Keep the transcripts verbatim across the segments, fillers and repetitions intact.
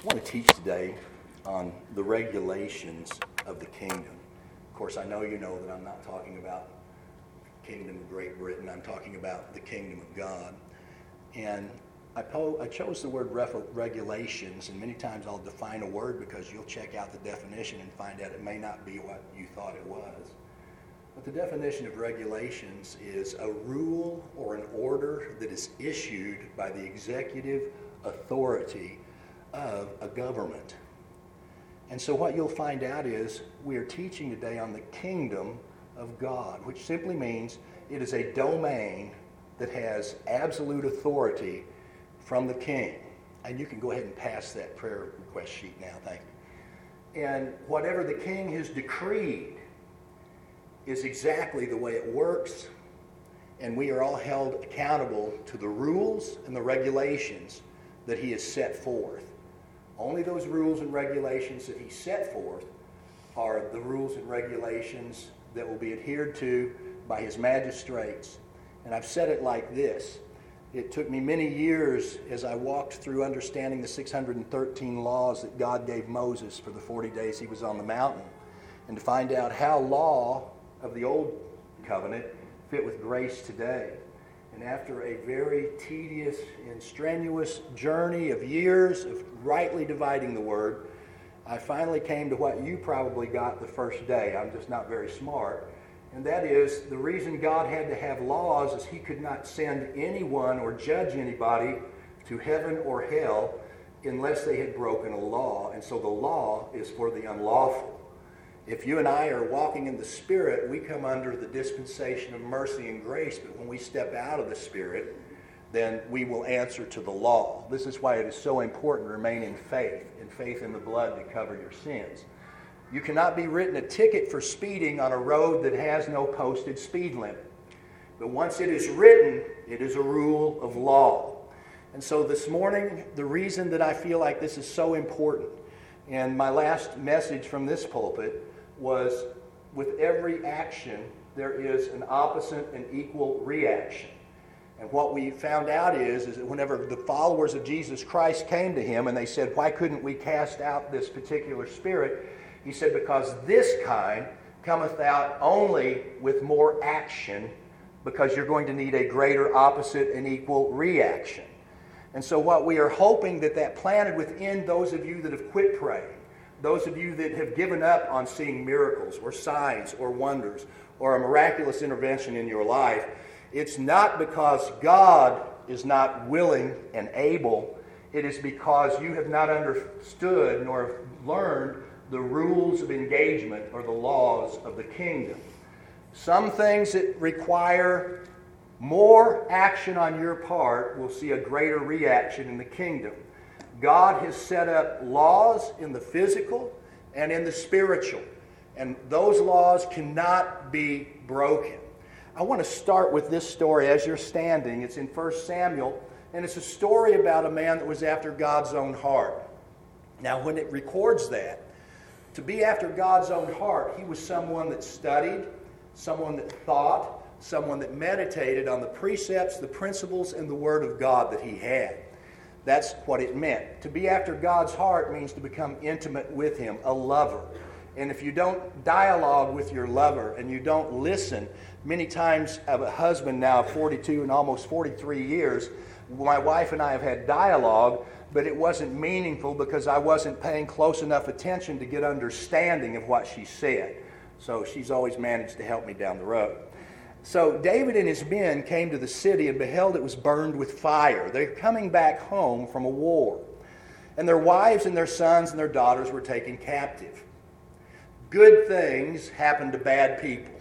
I want to teach today on the regulations of the kingdom. Of course, I know you know that I'm not talking about the kingdom of Great Britain. I'm talking about the kingdom of God. And I, po- I chose the word ref- regulations, and many times I'll define a word because you'll check out the definition and find out it may not be what you thought it was. But the definition of regulations is a rule or an order that is issued by the executive authority of a government. And so what you'll find out is we are teaching today on the kingdom of God, which simply means it is a domain that has absolute authority from the king. And you can go ahead and pass that prayer request sheet now, thank you. And whatever the king has decreed is exactly the way it works, and we are all held accountable to the rules and the regulations that he has set forth. Only those rules and regulations that he set forth are the rules and regulations that will be adhered to by his magistrates. And I've said it like this. It took me many years as I walked through understanding the six hundred thirteen laws that God gave Moses for the forty days he was on the mountain, and to find out how law of the old covenant fit with grace today. And after a very tedious and strenuous journey of years of rightly dividing the word, I finally came to what you probably got the first day. I'm just not very smart. And that is, the reason God had to have laws is he could not send anyone or judge anybody to heaven or hell unless they had broken a law. And so the law is for the unlawful. If you and I are walking in the Spirit, we come under the dispensation of mercy and grace. But when we step out of the Spirit, then we will answer to the law. This is why it is so important to remain in faith, in faith in the blood to cover your sins. You cannot be written a ticket for speeding on a road that has no posted speed limit. But once it is written, it is a rule of law. And so this morning, the reason that I feel like this is so important, and my last message from this pulpit was, with every action, there is an opposite and equal reaction. And what we found out is, is that whenever the followers of Jesus Christ came to him and they said, why couldn't we cast out this particular spirit? He said, because this kind cometh out only with more action, because you're going to need a greater opposite and equal reaction. And so what we are hoping that that planted within those of you that have quit praying, those of you that have given up on seeing miracles or signs or wonders or a miraculous intervention in your life, it's not because God is not willing and able. It is because you have not understood nor learned the rules of engagement or the laws of the kingdom. Some things that require more action on your part will see a greater reaction in the kingdom. God has set up laws in the physical and in the spiritual, and those laws cannot be broken. I want to start with this story as you're standing. It's in First Samuel, and it's a story about a man that was after God's own heart. Now, when it records that, to be after God's own heart, he was someone that studied, someone that thought, someone that meditated on the precepts, the principles, and the Word of God that he had. That's what it meant. To be after God's heart means to become intimate with him, a lover. And if you don't dialogue with your lover and you don't listen, many times of a husband now, forty-two and almost forty-three years, my wife and I have had dialogue, but it wasn't meaningful because I wasn't paying close enough attention to get understanding of what she said. So she's always managed to help me down the road. So David and his men came to the city and beheld it was burned with fire. They're coming back home from a war. And their wives and their sons and their daughters were taken captive. Good things happen to bad people.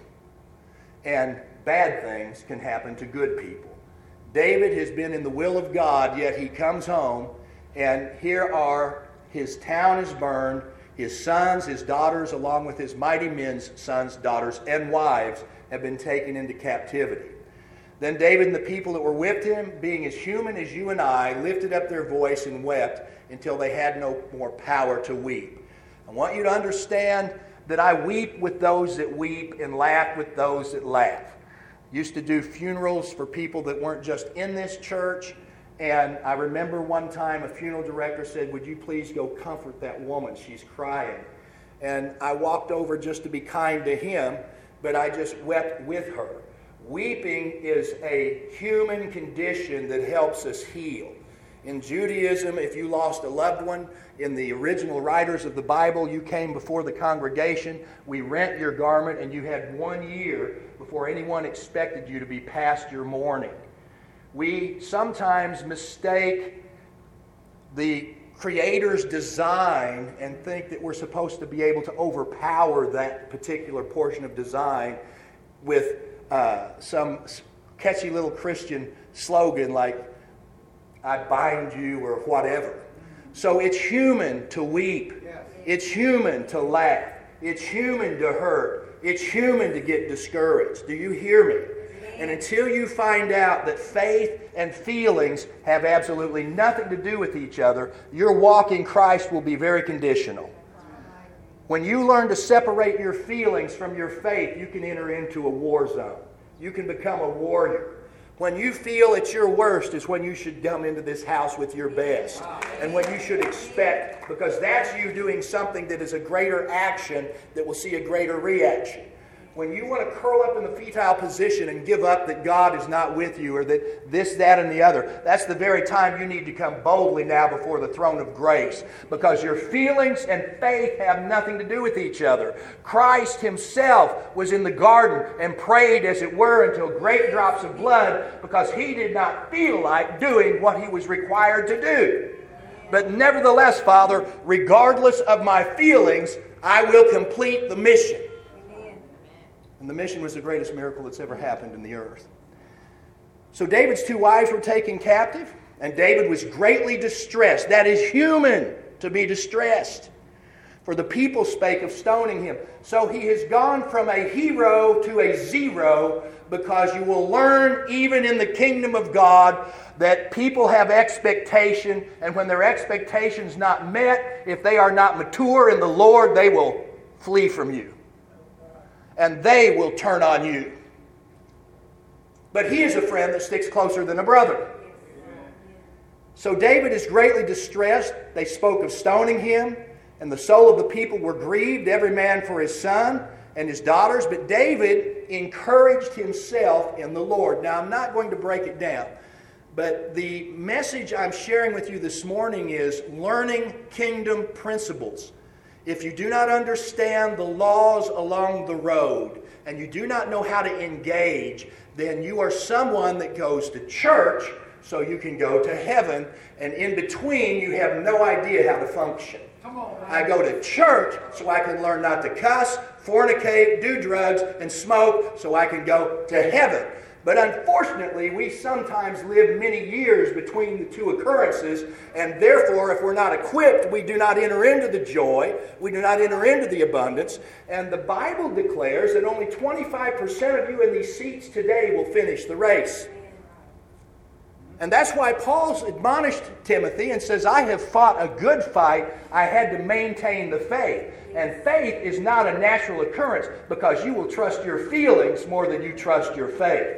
And bad things can happen to good people. David has been in the will of God, yet he comes home, and here are, his town is burned, his sons, his daughters, along with his mighty men's sons, daughters, and wives have been taken into captivity. Then David and the people that were with him, being as human as you and I, lifted up their voice and wept until they had no more power to weep. I want you to understand that I weep with those that weep and laugh with those that laugh. Used to do funerals for people that weren't just in this church, And I remember one time a funeral director said, "Would you please go comfort that woman? She's crying." And I walked over just to be kind to him, but I just wept with her. Weeping is a human condition that helps us heal. In Judaism, if you lost a loved one, in the original writers of the Bible, you came before the congregation, we rent your garment, and you had one year before anyone expected you to be past your mourning. We sometimes mistake the Creator's design and think that we're supposed to be able to overpower that particular portion of design with uh, some catchy little Christian slogan like, "I bind you," or whatever. So it's human to weep. It's human to laugh. It's human to hurt. It's human to get discouraged. Do you hear me? And until you find out that faith and feelings have absolutely nothing to do with each other, your walk in Christ will be very conditional. When you learn to separate your feelings from your faith, you can enter into a war zone. You can become a warrior. When you feel at your worst is when you should come into this house with your best. And what you should expect, because that's you doing something that is a greater action that will see a greater reaction. When you want to curl up in the fetal position and give up that God is not with you, or that this, that, and the other, that's the very time you need to come boldly now before the throne of grace, because your feelings and faith have nothing to do with each other. Christ himself was in the garden and prayed, as it were, until great drops of blood, because he did not feel like doing what he was required to do. But nevertheless, Father, regardless of my feelings, I will complete the mission. And the mission was the greatest miracle that's ever happened in the earth. So David's two wives were taken captive, and David was greatly distressed. That is human, to be distressed. For the people spake of stoning him. So he has gone from a hero to a zero, because you will learn even in the kingdom of God that people have expectation, and when their expectation's not met, if they are not mature in the Lord, they will flee from you. And they will turn on you. But he is a friend that sticks closer than a brother. So David is greatly distressed. They spoke of stoning him, and the soul of the people were grieved, every man for his son and his daughters. But David encouraged himself in the Lord. Now, I'm not going to break it down, but the message I'm sharing with you this morning is learning kingdom principles. If you do not understand the laws along the road, and you do not know how to engage, then you are someone that goes to church so you can go to heaven, and in between you have no idea how to function. Come on, I go to church so I can learn not to cuss, fornicate, do drugs, and smoke so I can go to heaven. But unfortunately, we sometimes live many years between the two occurrences, and therefore, if we're not equipped, we do not enter into the joy, we do not enter into the abundance. And the Bible declares that only twenty-five percent of you in these seats today will finish the race. And that's why Paul's admonished Timothy and says, I have fought a good fight, I had to maintain the faith. And faith is not a natural occurrence, because you will trust your feelings more than you trust your faith.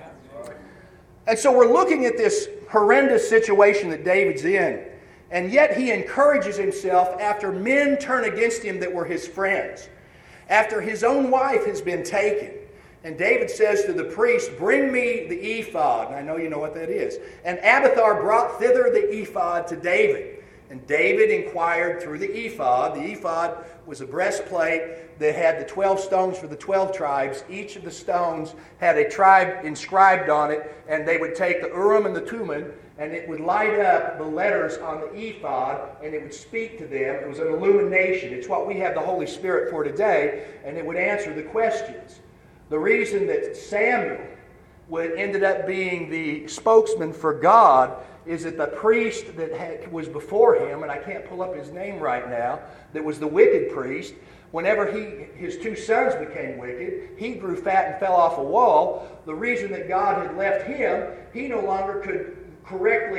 And so we're looking at this horrendous situation that David's in. And yet he encourages himself after men turn against him that were his friends. After his own wife has been taken. And David says to the priest, bring me the ephod. And I know you know what that is. And Abiathar brought thither the ephod to David. And David inquired through the ephod. The ephod was a breastplate that had the twelve stones for the twelve tribes. Each of the stones had a tribe inscribed on it, and they would take the Urim and the Thummim, and it would light up the letters on the ephod, and it would speak to them. It was an illumination. It's what we have the Holy Spirit for today, and it would answer the questions. The reason that Samuel would ended up being the spokesman for God is that the priest that had, was before him, and I can't pull up his name right now, that was the wicked priest, whenever he his two sons became wicked, he grew fat and fell off a wall. The reason that God had left him, he no longer could correctly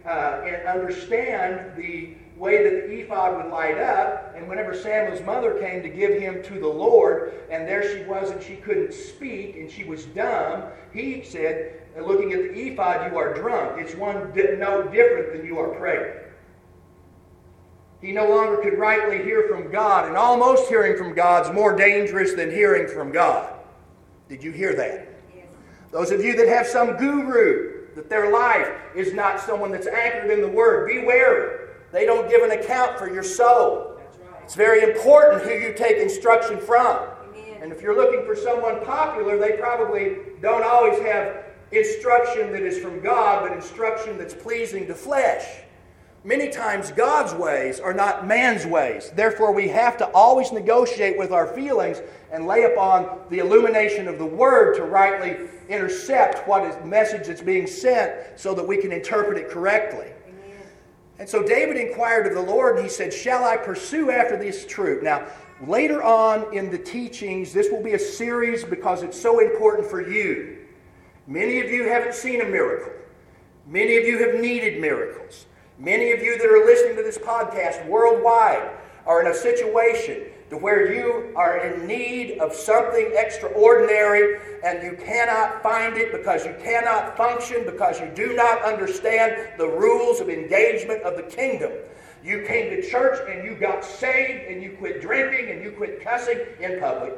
uh, and understand the way that the ephod would light up. And whenever Samuel's mother came to give him to the Lord, and there she was and she couldn't speak and she was dumb, he said, looking at the ephod, you are drunk. It's one di- no different than you are pregnant. He no longer could rightly hear from God, and almost hearing from God is more dangerous than hearing from God. Did you hear that? Yes. Those of you that have some guru, that their life is not someone that's anchored in the Word, beware. They don't give an account for your soul. That's right. It's very important who you take instruction from. Amen. And if you're looking for someone popular, they probably don't always have instruction that is from God, but instruction that's pleasing to flesh. Many times God's ways are not man's ways. Therefore, we have to always negotiate with our feelings and lay upon the illumination of the Word to rightly intercept what is the message that's being sent so that we can interpret it correctly. Amen. And so David inquired of the Lord, and he said, shall I pursue after this troop? Now, later on in the teachings, this will be a series because it's so important for you. Many of you haven't seen a miracle. Many of you have needed miracles. Many of you that are listening to this podcast worldwide are in a situation to where you are in need of something extraordinary and you cannot find it because you cannot function, because you do not understand the rules of engagement of the kingdom. You came to church and you got saved and you quit drinking and you quit cussing in public.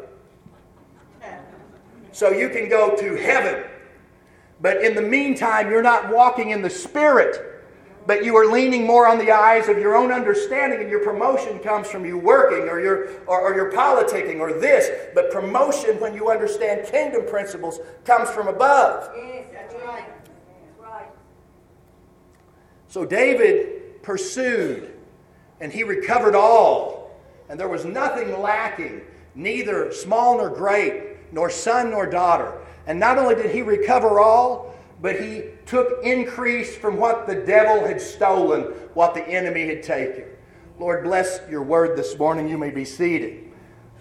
So you can go to heaven. But in the meantime, you're not walking in the Spirit. But you are leaning more on the eyes of your own understanding, and your promotion comes from you working or your or, or your politicking or this. But promotion, when you understand kingdom principles, comes from above. Yes, that's right. That's right. So David pursued, and he recovered all, and there was nothing lacking, neither small nor great, nor son nor daughter. And not only did he recover all, but he took increase from what the devil had stolen, what the enemy had taken. Lord, bless your word this morning. You may be seated.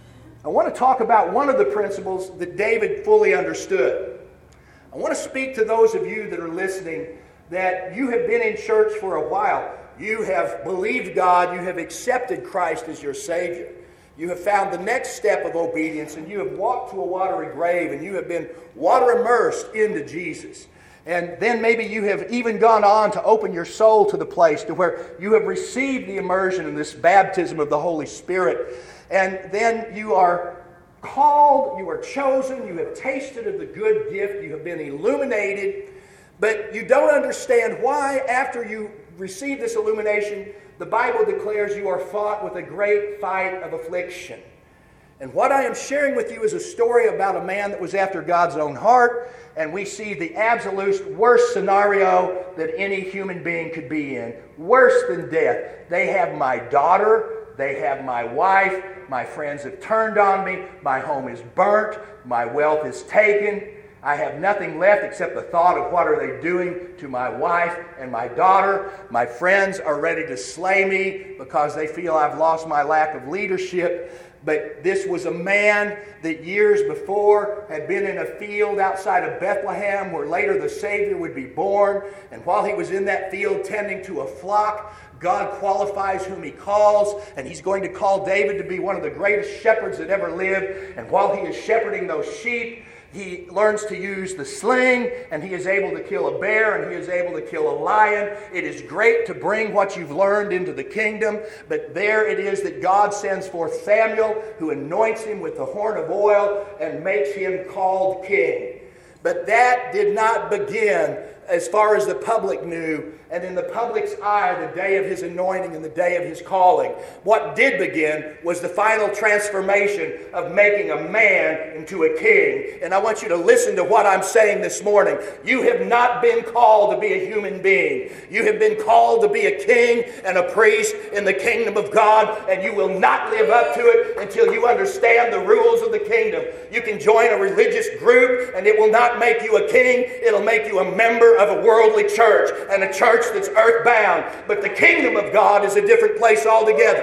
I want to talk about one of the principles that David fully understood. I want to speak to those of you that are listening that you have been in church for a while. You have believed God. You have accepted Christ as your Savior. You have found the next step of obedience, and you have walked to a watery grave, and you have been water immersed into Jesus. And then maybe you have even gone on to open your soul to the place to where you have received the immersion in this baptism of the Holy Spirit. And then you are called, you are chosen, you have tasted of the good gift, you have been illuminated, but you don't understand why after you receive this illumination, the Bible declares you are fought with a great fight of affliction. And what I am sharing with you is a story about a man that was after God's own heart, and we see the absolute worst scenario that any human being could be in. Worse than death. They have my daughter, they have my wife, my friends have turned on me, my home is burnt, my wealth is taken. I have nothing left except the thought of what are they doing to my wife and my daughter. My friends are ready to slay me because they feel I've lost my lack of leadership. But this was a man that years before had been in a field outside of Bethlehem where later the Savior would be born. And while he was in that field tending to a flock, God qualifies whom He calls, and He's going to call David to be one of the greatest shepherds that ever lived. And while he is shepherding those sheep, he learns to use the sling, and he is able to kill a bear, and he is able to kill a lion. It is great to bring what you've learned into the kingdom, but there it is that God sends forth Samuel, who anoints him with the horn of oil and makes him called king. But that did not begin as far as the public knew, and in the public's eye, the day of his anointing and the day of his calling. What did begin was the final transformation of making a man into a king. And I want you to listen to what I'm saying this morning. You have not been called to be a human being. You have been called to be a king and a priest in the kingdom of God, and you will not live up to it until you understand the rules of the kingdom. You can join a religious group, and it will not make you a king. It'll make you a member of a worldly church, and a church that's earthbound. But the kingdom of God is a different place altogether.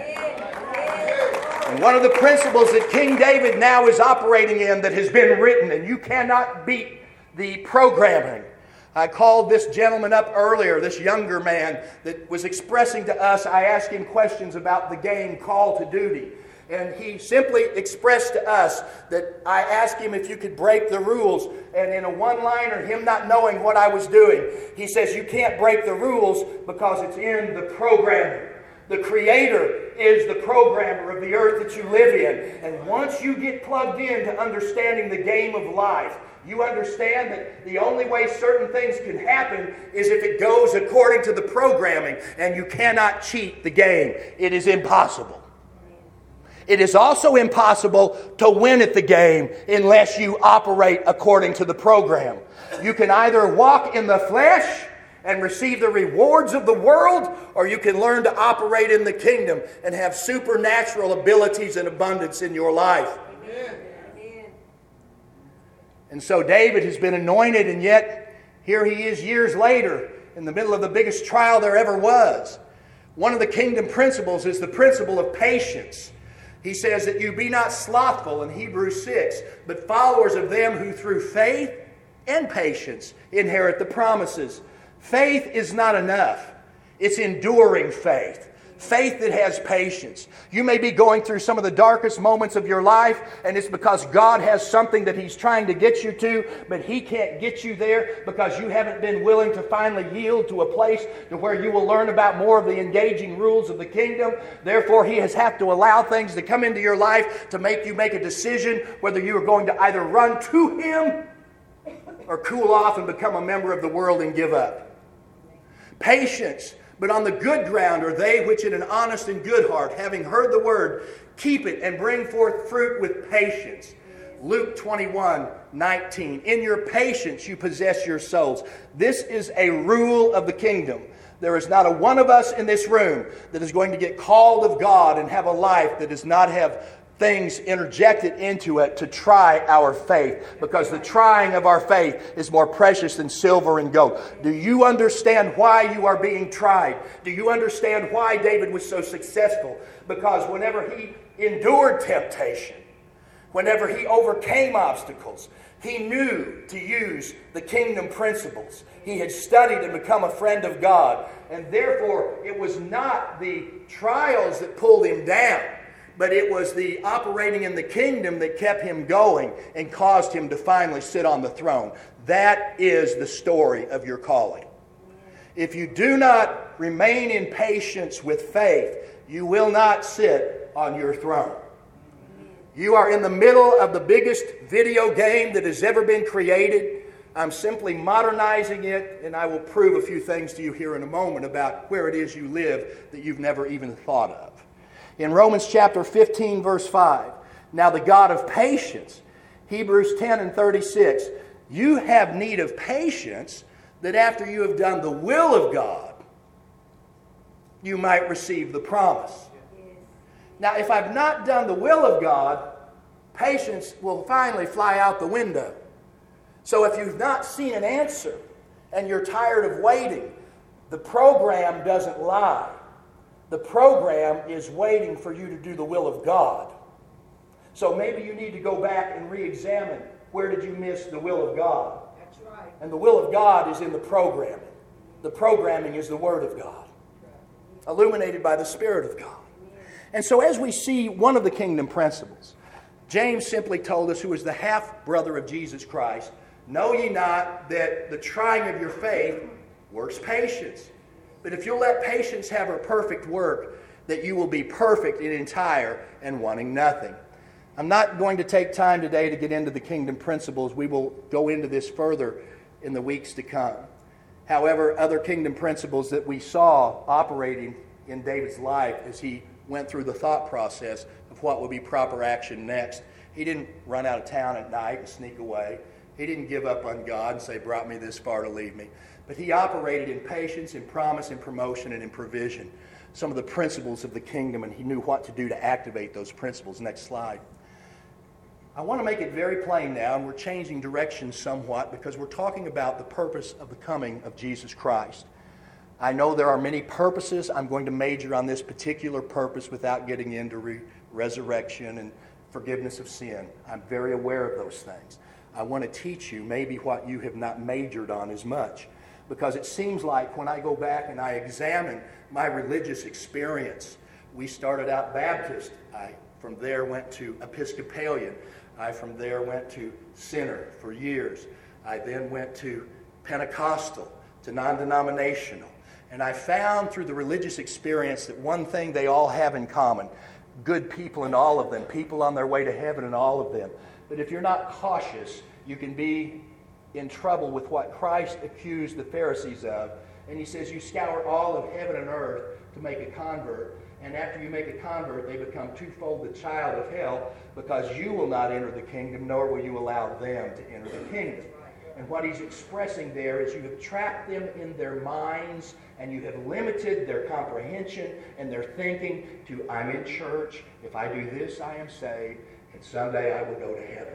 And one of the principles that King David now is operating in that has been written, and you cannot beat the programming. I called this gentleman up earlier, this younger man that was expressing to us. I asked him questions about the game Call to Duty. And he simply expressed to us that I asked him if you could break the rules. And in a one-liner, him not knowing what I was doing, he says, you can't break the rules because it's in the programming. The Creator is the programmer of the earth that you live in. And once you get plugged in to understanding the game of life, you understand that the only way certain things can happen is if it goes according to the programming. And you cannot cheat the game. It is impossible. It is also impossible to win at the game unless you operate according to the program. You can either walk in the flesh and receive the rewards of the world, or you can learn to operate in the kingdom and have supernatural abilities and abundance in your life. Amen. And so David has been anointed, and yet here he is years later in the middle of the biggest trial there ever was. One of the kingdom principles is the principle of patience. He says that you be not slothful in Hebrews six, but followers of them who through faith and patience inherit the promises. Faith is not enough. It's enduring faith. Faith that has patience. You may be going through some of the darkest moments of your life, and it's because God has something that He's trying to get you to, but He can't get you there because you haven't been willing to finally yield to a place to where you will learn about more of the engaging rules of the kingdom. Therefore, He has had to allow things to come into your life to make you make a decision whether you are going to either run to Him or cool off and become a member of the world and give up. Patience. But on the good ground are they which in an honest and good heart, having heard the word, keep it and bring forth fruit with patience. Luke twenty-one nineteen. In your patience you possess your souls. This is a rule of the kingdom. There is not a one of us in this room that is going to get called of God and have a life that does not have things interjected into it to try our faith, because the trying of our faith is more precious than silver and gold. Do you understand why you are being tried? Do you understand why David was so successful? Because whenever he endured temptation, whenever he overcame obstacles, he knew to use the kingdom principles. He had studied and become a friend of God. And therefore, it was not the trials that pulled him down, but it was the operating in the kingdom that kept him going and caused him to finally sit on the throne. That is the story of your calling. If you do not remain in patience with faith, you will not sit on your throne. You are in the middle of the biggest video game that has ever been created. I'm simply modernizing it, and I will prove a few things to you here in a moment about where it is you live that you've never even thought of. In Romans chapter fifteen, verse five, now the God of patience, Hebrews ten and thirty-six, you have need of patience that after you have done the will of God, you might receive the promise. Now, if I've not done the will of God, patience will finally fly out the window. So if you've not seen an answer and you're tired of waiting, the program doesn't lie. The program is waiting for you to do the will of God. So maybe you need to go back and re-examine, where did you miss the will of God? That's right. And the will of God is in the programming. The programming is the Word of God, illuminated by the Spirit of God. And so as we see one of the kingdom principles, James simply told us, who is the half-brother of Jesus Christ, know ye not that the trying of your faith works patience? But if you'll let patience have her perfect work, that you will be perfect and entire and wanting nothing. I'm not going to take time today to get into the kingdom principles. We will go into this further in the weeks to come. However, other kingdom principles that we saw operating in David's life as he went through the thought process of what would be proper action next. He didn't run out of town at night and sneak away. He didn't give up on God and say, brought me this far to leave me. But he operated in patience, in promise, in promotion, and in provision. Some of the principles of the kingdom, and he knew what to do to activate those principles. Next slide. I want to make it very plain now, and we're changing direction somewhat because we're talking about the purpose of the coming of Jesus Christ. I know there are many purposes. I'm going to major on this particular purpose without getting into re- resurrection and forgiveness of sin. I'm very aware of those things. I want to teach you maybe what you have not majored on as much. Because it seems like when I go back and I examine my religious experience, we started out Baptist. I from there went to Episcopalian. I from there went to Center for years. I then went to Pentecostal, to non-denominational. And I found through the religious experience that one thing they all have in common, good people in all of them, people on their way to heaven in all of them. But if you're not cautious, you can be in trouble with what Christ accused the Pharisees of. And he says, you scour all of heaven and earth to make a convert. And after you make a convert, they become twofold the child of hell, because you will not enter the kingdom, nor will you allow them to enter the kingdom. And what he's expressing there is you have trapped them in their minds, and you have limited their comprehension and their thinking to, I'm in church, if I do this, I am saved, and someday I will go to heaven.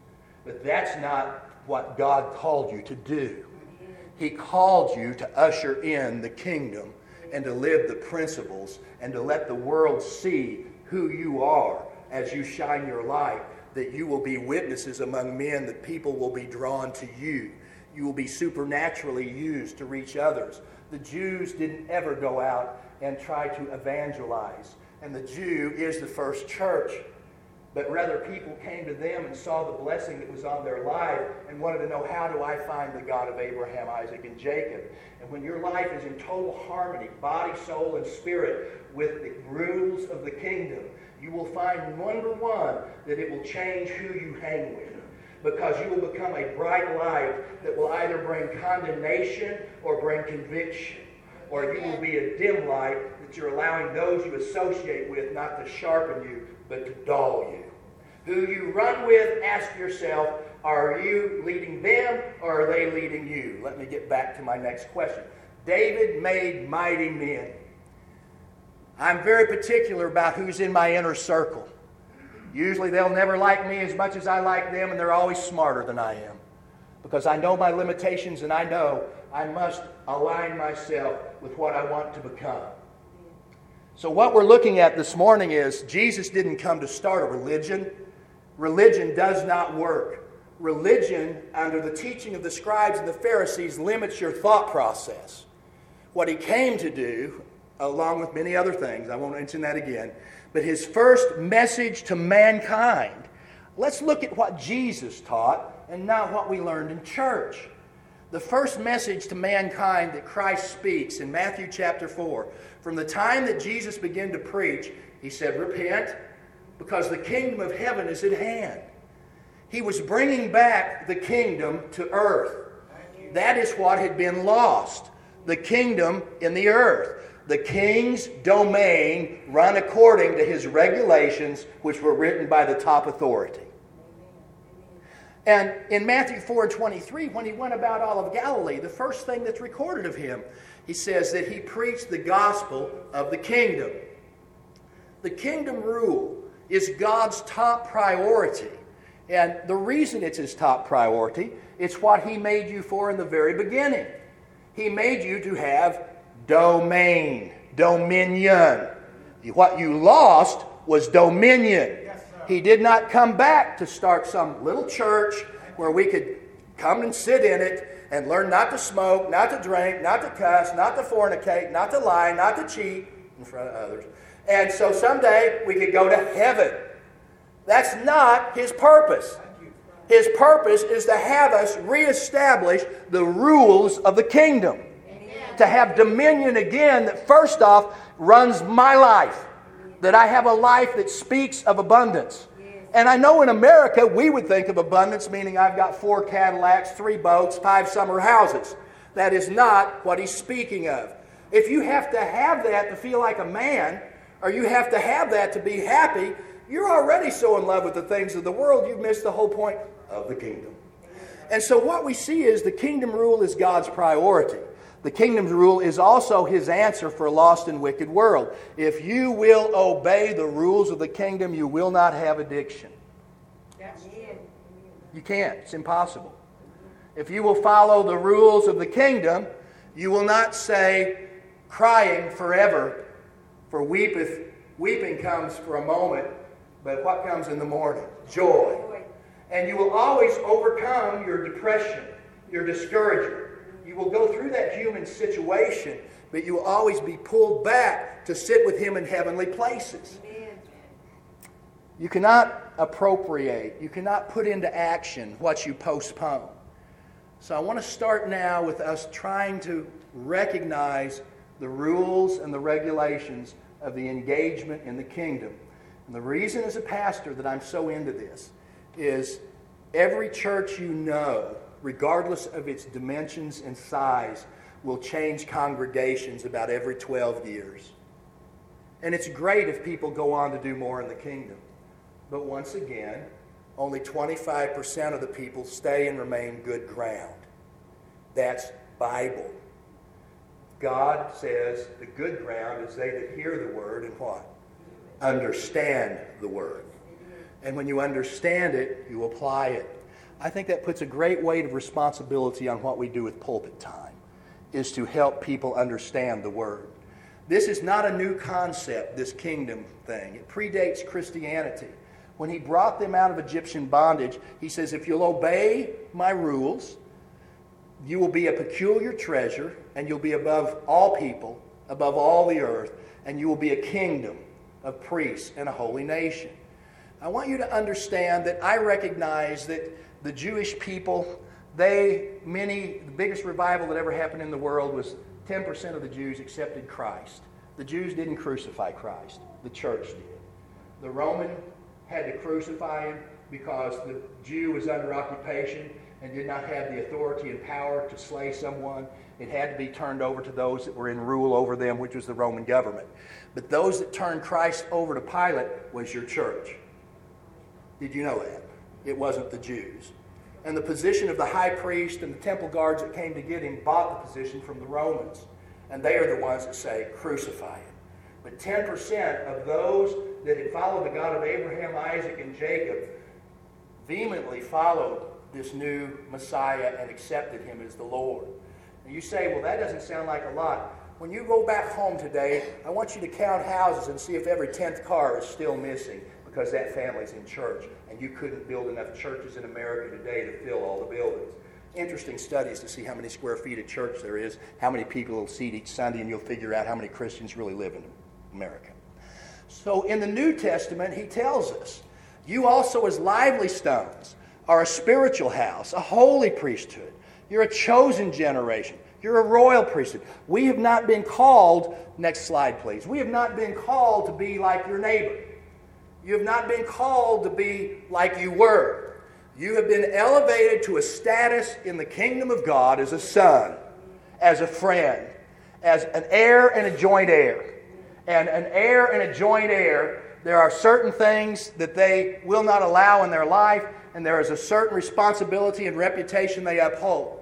But that's not what God called you to do. He called you to usher in the kingdom and to live the principles and to let the world see who you are as you shine your light, that you will be witnesses among men, that people will be drawn to you. You will be supernaturally used to reach others. The Jews didn't ever go out and try to evangelize. And the Jew is the first church. But rather people came to them and saw the blessing that was on their life and wanted to know, how do I find the God of Abraham, Isaac, and Jacob? And when your life is in total harmony, body, soul, and spirit, with the rules of the kingdom, you will find, number one, that it will change who you hang with. Because you will become a bright light that will either bring condemnation or bring conviction. Or you will be a dim light that you're allowing those you associate with not to sharpen you, but to dull you. Who you run with, ask yourself, are you leading them or are they leading you? Let me get back to my next question. David made mighty men. I'm very particular about who's in my inner circle. Usually they'll never like me as much as I like them, and they're always smarter than I am. Because I know my limitations, and I know I must align myself with what I want to become. So what we're looking at this morning is Jesus didn't come to start a religion. Religion does not work. Religion, under the teaching of the scribes and the Pharisees, limits your thought process. What he came to do, along with many other things, I won't mention that again, but his first message to mankind, let's look at what Jesus taught and not what we learned in church. The first message to mankind that Christ speaks in Matthew chapter four, from the time that Jesus began to preach, he said, repent, because the kingdom of heaven is at hand. He was bringing back the kingdom to earth. That is what had been lost, the kingdom in the earth. The king's domain run according to his regulations, which were written by the top authority. And in Matthew four and twenty-three, when he went about all of Galilee, the first thing that's recorded of him, he says that he preached the gospel of the kingdom. The kingdom rule is God's top priority. And the reason it's his top priority, it's what he made you for in the very beginning. He made you to have domain, dominion. What you lost was dominion. He did not come back to start some little church where we could come and sit in it and learn not to smoke, not to drink, not to cuss, not to fornicate, not to lie, not to cheat in front of others. And so someday we could go to heaven. That's not his purpose. His purpose is to have us reestablish the rules of the kingdom. Amen. To have dominion again that first off runs my life. That I have a life that speaks of abundance. And I know in America we would think of abundance meaning I've got four Cadillacs, three boats, five summer houses. That is not what he's speaking of. If you have to have that to feel like a man, or you have to have that to be happy, you're already so in love with the things of the world, you've missed the whole point of the kingdom. And so what we see is the kingdom rule is God's priority. The kingdom's rule is also his answer for a lost and wicked world. If you will obey the rules of the kingdom, you will not have addiction. You can't. It's impossible. If you will follow the rules of the kingdom, you will not say, crying forever, for weepeth, weeping comes for a moment, but what comes in the morning? Joy. And you will always overcome your depression, your discouragement. You will go through that human situation, but you will always be pulled back to sit with Him in heavenly places. Amen. You cannot appropriate, you cannot put into action what you postpone. So I want to start now with us trying to recognize the rules and the regulations of the engagement in the kingdom. And the reason as a pastor that I'm so into this is every church you know, regardless of its dimensions and size, will change congregations about every twelve years. And it's great if people go on to do more in the kingdom. But once again, only twenty-five percent of the people stay and remain good ground. That's Bible. God says the good ground is they that hear the word and what? Understand the word. And when you understand it, you apply it. I think that puts a great weight of responsibility on what we do with pulpit time, is to help people understand the word. This is not a new concept, this kingdom thing. It predates Christianity. When He brought them out of Egyptian bondage, He says, if you'll obey my rules, you will be a peculiar treasure, and you'll be above all people, above all the earth, and you will be a kingdom of priests and a holy nation. I want you to understand that I recognize that the Jewish people, they, many, the biggest revival that ever happened in the world was ten percent of the Jews accepted Christ. The Jews didn't crucify Christ. The church did. The Roman had to crucify Him because the Jew was under occupation and did not have the authority and power to slay someone. It had to be turned over to those that were in rule over them, which was the Roman government. But those that turned Christ over to Pilate was your church. Did you know that? It wasn't the Jews. And the position of the high priest and the temple guards that came to get Him bought the position from the Romans. And they are the ones that say, crucify Him. But ten percent of those that had followed the God of Abraham, Isaac, and Jacob vehemently followed this new Messiah and accepted Him as the Lord. And you say, well, that doesn't sound like a lot. When you go back home today, I want you to count houses and see if every tenth car is still missing because that family's in church. And you couldn't build enough churches in America today to fill all the buildings. Interesting studies to see how many square feet of church there is, how many people will seat each Sunday, and you'll figure out how many Christians really live in America. So in the New Testament, He tells us, you also as lively stones are a spiritual house, a holy priesthood. You're a chosen generation. You're a royal priesthood. We have not been called, next slide please, we have not been called to be like your neighbor. You have not been called to be like you were. You have been elevated to a status in the kingdom of God as a son, as a friend, as an heir and a joint heir. And an heir and a joint heir, there are certain things that they will not allow in their life, and there is a certain responsibility and reputation they uphold.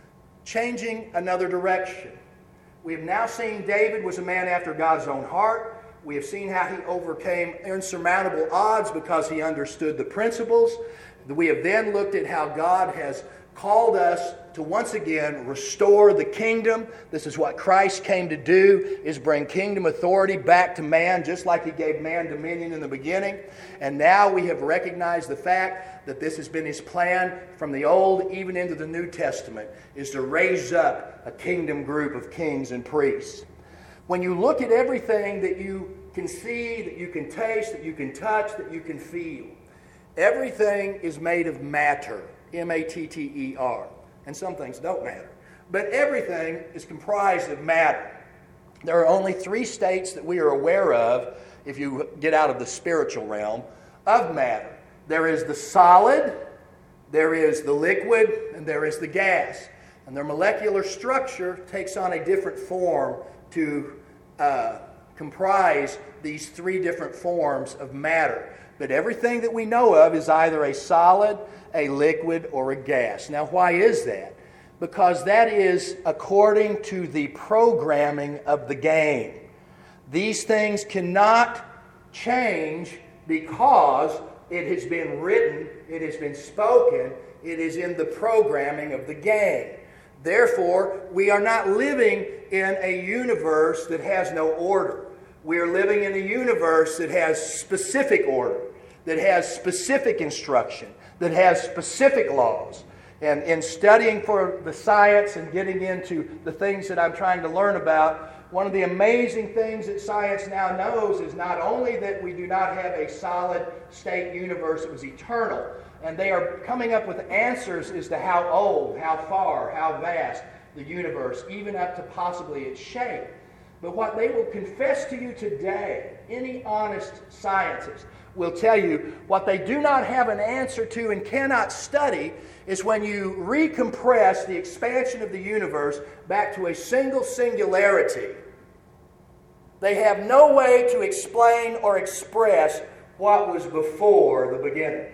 Changing another direction. We have now seen David was a man after God's own heart. We have seen how he overcame insurmountable odds because he understood the principles. We have then looked at how God has called us to once again restore the kingdom. This is what Christ came to do, is bring kingdom authority back to man, just like He gave man dominion in the beginning. And now we have recognized the fact that this has been His plan from the Old even into the New Testament, is to raise up a kingdom group of kings and priests. When you look at everything that you can see, that you can taste, that you can touch, that you can feel, everything is made of matter, M A T T E R. And some things don't matter. But everything is comprised of matter. There are only three states that we are aware of, if you get out of the spiritual realm, of matter. There is the solid, there is the liquid, and there is the gas. And their molecular structure takes on a different form to uh, comprise these three different forms of matter. But everything that we know of is either a solid, a liquid, or a gas. Now, why is that? Because that is according to the programming of the game. These things cannot change because it has been written, it has been spoken, it is in the programming of the game. Therefore, we are not living in a universe that has no order. We are living in a universe that has specific order. that has specific instruction, that has specific laws. And in studying for the science and getting into the things that I'm trying to learn about, one of the amazing things that science now knows is not only that we do not have a solid state universe that was eternal, and they are coming up with answers as to how old, how far, how vast the universe, even up to possibly its shape. But what they will confess to you today, any honest scientist will tell you, what they do not have an answer to and cannot study is when you recompress the expansion of the universe back to a single singularity. They have no way to explain or express what was before the beginning.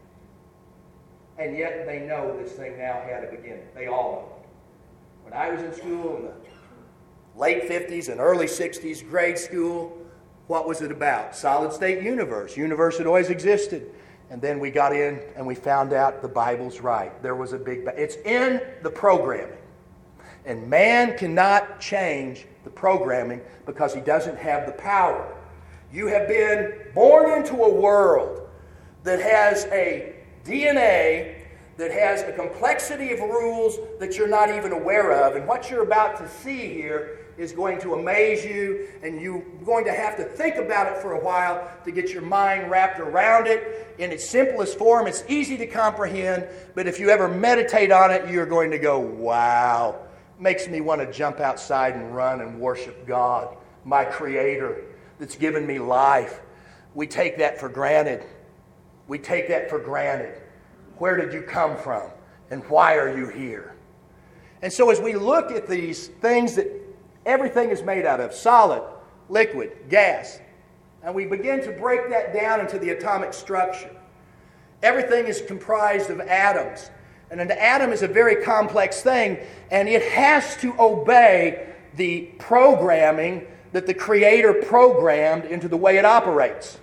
And yet they know this thing now had a beginning. They all know it. When I was in school in the late fifties and early sixties, grade school, what was it about? Solid state universe. Universe had always existed. And then we got in and we found out the Bible's right. There was a big... Ba- it's in the programming. And man cannot change the programming because he doesn't have the power. You have been born into a world that has a D N A, that has a complexity of rules that you're not even aware of. And what you're about to see here is going to amaze you, and you're going to have to think about it for a while to get your mind wrapped around it. In its simplest form, it's easy to comprehend, but if you ever meditate on it, you're going to go, wow. It makes me want to jump outside and run and worship God, my Creator, that's given me life. We take that for granted. We take that for granted. Where did you come from? And why are you here? And so as we look at these things that everything is made out of, solid, liquid, gas, and we begin to break that down into the atomic structure, everything is comprised of atoms. And an atom is a very complex thing, and it has to obey the programming that the Creator programmed into the way it operates.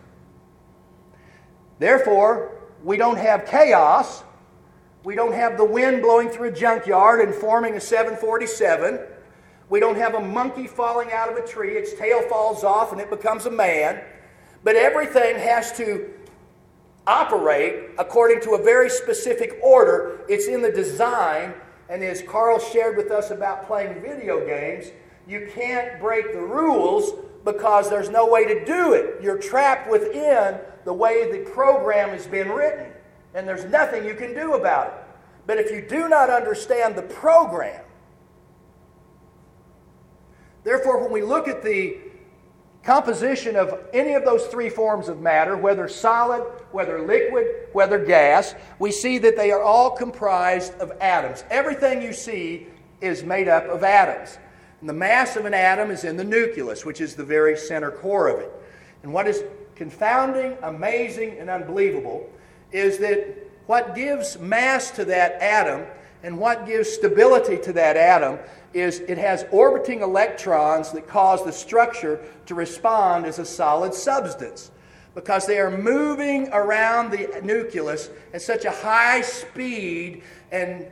Therefore, we don't have chaos. We don't have the wind blowing through a junkyard and forming a seven forty-seven. We don't have a monkey falling out of a tree. Its tail falls off and it becomes a man. But everything has to operate according to a very specific order. It's in the design. And as Carl shared with us about playing video games, you can't break the rules because there's no way to do it. You're trapped within the way the program has been written. And there's nothing you can do about it. But if you do not understand the program, therefore when we look at the composition of any of those three forms of matter, whether solid, whether liquid, whether gas, we see that they are all comprised of atoms. Everything you see is made up of atoms. And the mass of an atom is in the nucleus, which is the very center core of it. And what is confounding, amazing, and unbelievable is that what gives mass to that atom and what gives stability to that atom is it has orbiting electrons that cause the structure to respond as a solid substance, because they are moving around the nucleus at such a high speed, and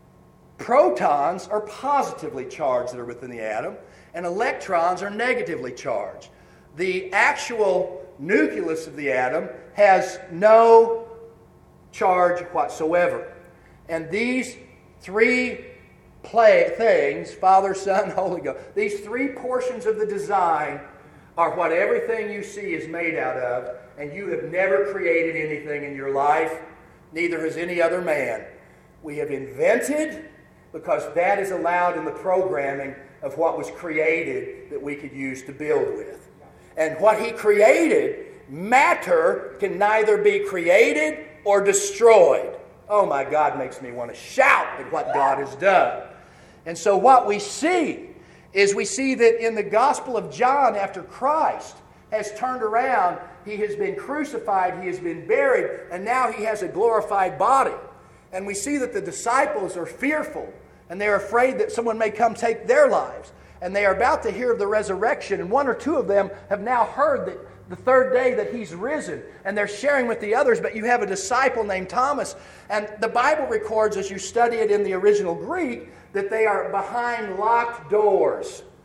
protons are positively charged that are within the atom, and electrons are negatively charged. The actual nucleus of the atom has no charge whatsoever. And these three play things, Father, Son, Holy Ghost, these three portions of the design are what everything you see is made out of, and you have never created anything in your life, neither has any other man. We have invented because that is allowed in the programming of what was created that we could use to build with. And what He created, matter can neither be created or destroyed. Oh my God, makes me want to shout at what God has done. And so what we see is we see that in the Gospel of John, after Christ has turned around, He has been crucified, He has been buried, and now He has a glorified body. And we see that the disciples are fearful, and they're afraid that someone may come take their lives. And they are about to hear of the resurrection, and one or two of them have now heard that the third day that He's risen, and they're sharing with the others. But you have a disciple named Thomas, and the Bible records, as you study it in the original Greek, that they are behind locked doors.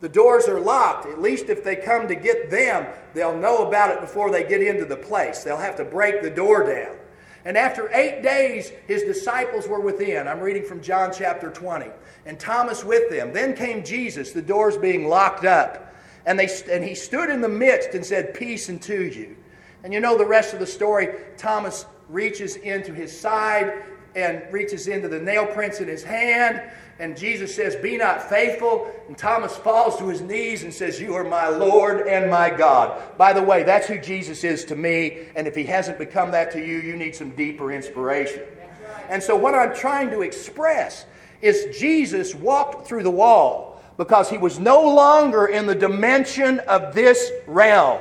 the doors are locked. At least if they come to get them, they'll know about it before they get into the place. They'll have to break the door down. And after eight days, his disciples were within. I'm reading from John chapter twenty. And Thomas with them. Then came Jesus, the doors being locked up. And, they, and he stood in the midst and said, "Peace unto you." And you know the rest of the story. Thomas reaches into his side and reaches into the nail prints in his hand. And Jesus says, "Be not faithful." And Thomas falls to his knees and says, "You are my Lord and my God." By the way, that's who Jesus is to me. And if he hasn't become that to you, you need some deeper inspiration. And so what I'm trying to express is Jesus walked through the wall because he was no longer in the dimension of this realm.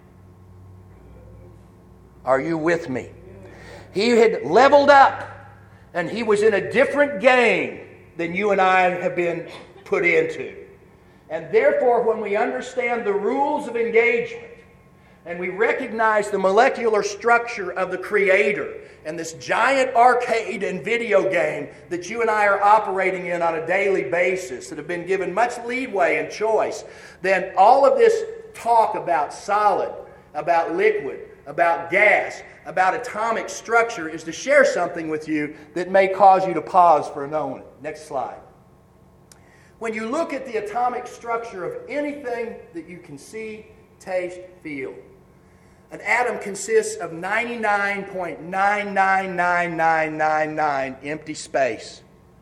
Are you with me? He had leveled up and he was in a different game than you and I have been put into. And therefore, when we understand the rules of engagement and we recognize the molecular structure of the Creator and this giant arcade and video game that you and I are operating in on a daily basis that have been given much leeway and choice, then all of this talk about solid, about liquid, about gas, about atomic structure is to share something with you that may cause you to pause for a moment. Next slide. When you look at the atomic structure of anything that you can see, taste, feel, an atom consists of ninety-nine point nine nine nine nine nine nine empty space.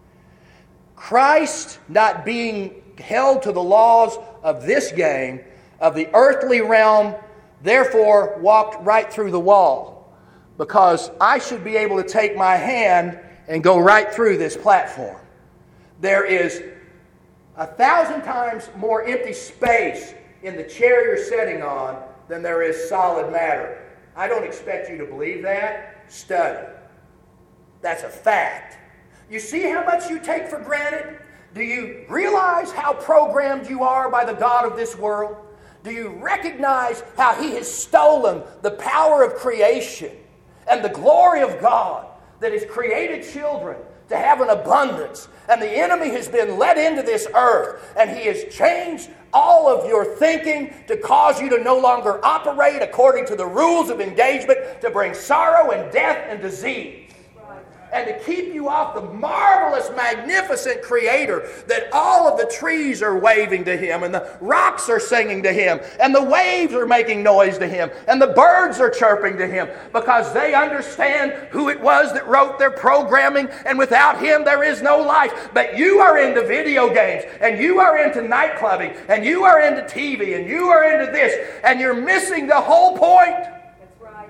Christ, not being held to the laws of this game, of the earthly realm, therefore walked right through the wall, because I should be able to take my hand and go right through this platform. There is a thousand times more empty space in the chair you're sitting on than there is solid matter. I don't expect you to believe that. Study. That's a fact. You see how much you take for granted? Do you realize how programmed you are by the God of this world? Do you recognize how He has stolen the power of creation and the glory of God that has created children to have an abundance? And the enemy has been let into this earth, and he has changed all of your thinking to cause you to no longer operate according to the rules of engagement, to bring sorrow and death and disease. And to keep you off the marvelous, magnificent Creator that all of the trees are waving to Him, and the rocks are singing to Him, and the waves are making noise to Him, and the birds are chirping to Him, because they understand who it was that wrote their programming, and without Him there is no life. But you are into video games, and you are into night clubbing, and you are into T V, and you are into this, and you're missing the whole point. That's right.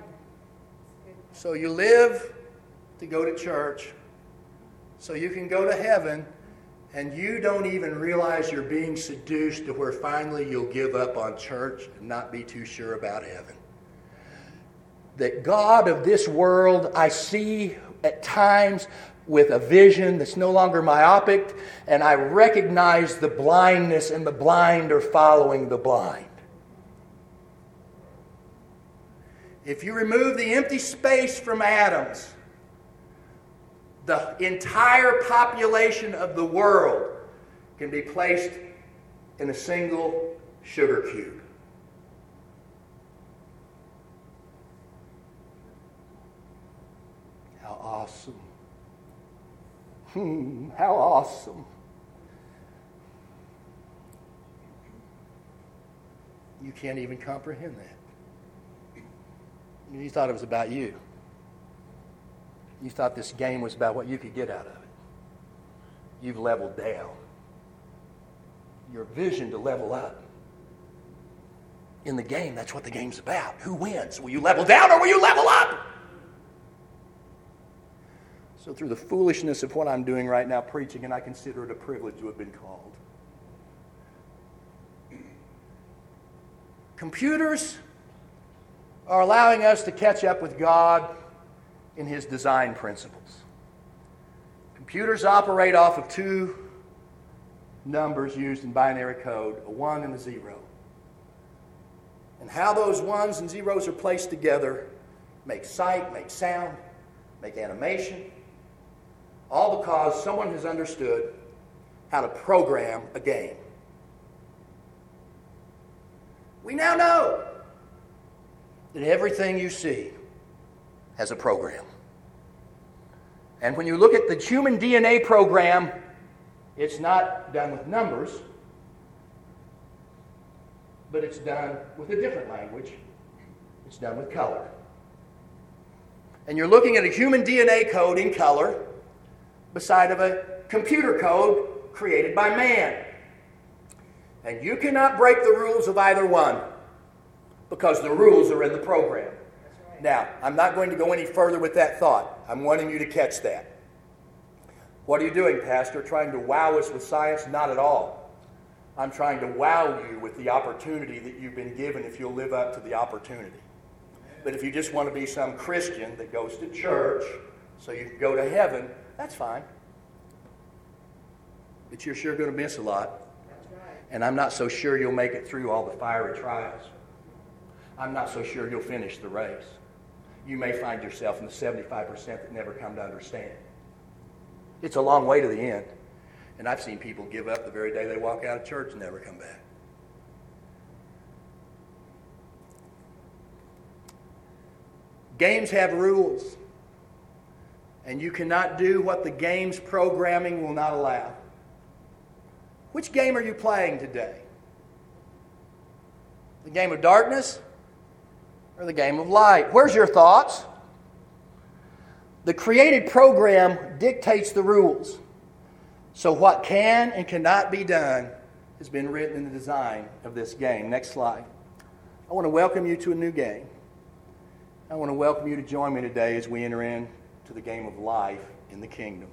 So you live to go to church so you can go to heaven, and you don't even realize you're being seduced to where finally you'll give up on church and not be too sure about heaven. That God of this world I see at times with a vision that's no longer myopic, and I recognize the blindness, and the blind are following the blind. If you remove the empty space from atoms, the entire population of the world can be placed in a single sugar cube. How awesome. Hmm, how awesome. You can't even comprehend that. You thought it was about you. You thought this game was about what you could get out of it. You've leveled down. Your vision to level up. In the game, that's what the game's about. Who wins? Will you level down or will you level up? So through the foolishness of what I'm doing right now, preaching, and I consider it a privilege to have been called. Computers are allowing us to catch up with God in His design principles. Computers operate off of two numbers used in binary code, a one and a zero. And how those ones and zeros are placed together make sight, make sound, make animation, all because someone has understood how to program a game. We now know that everything you see has a program. And when you look at the human D N A program, it's not done with numbers, but it's done with a different language. It's done with color. And you're looking at a human D N A code in color beside of a computer code created by man. And you cannot break the rules of either one because the rules are in the program. Now, I'm not going to go any further with that thought. I'm wanting you to catch that. What are you doing, Pastor? Trying to wow us with science? Not at all. I'm trying to wow you with the opportunity that you've been given if you'll live up to the opportunity. But if you just want to be some Christian that goes to church so you can go to heaven, that's fine. But you're sure going to miss a lot. And I'm not so sure you'll make it through all the fiery trials. I'm not so sure you'll finish the race. You may find yourself in the seventy-five percent that never come to understand. It's a long way to the end. And I've seen people give up the very day they walk out of church and never come back. Games have rules. And you cannot do what the game's programming will not allow. Which game are you playing today? The game of darkness or the game of light? Where's your thoughts? The created program dictates the rules. So what can and cannot be done has been written in the design of this game. Next slide. I want to welcome you to a new game. I want to welcome you to join me today as we enter into the game of life in the kingdom.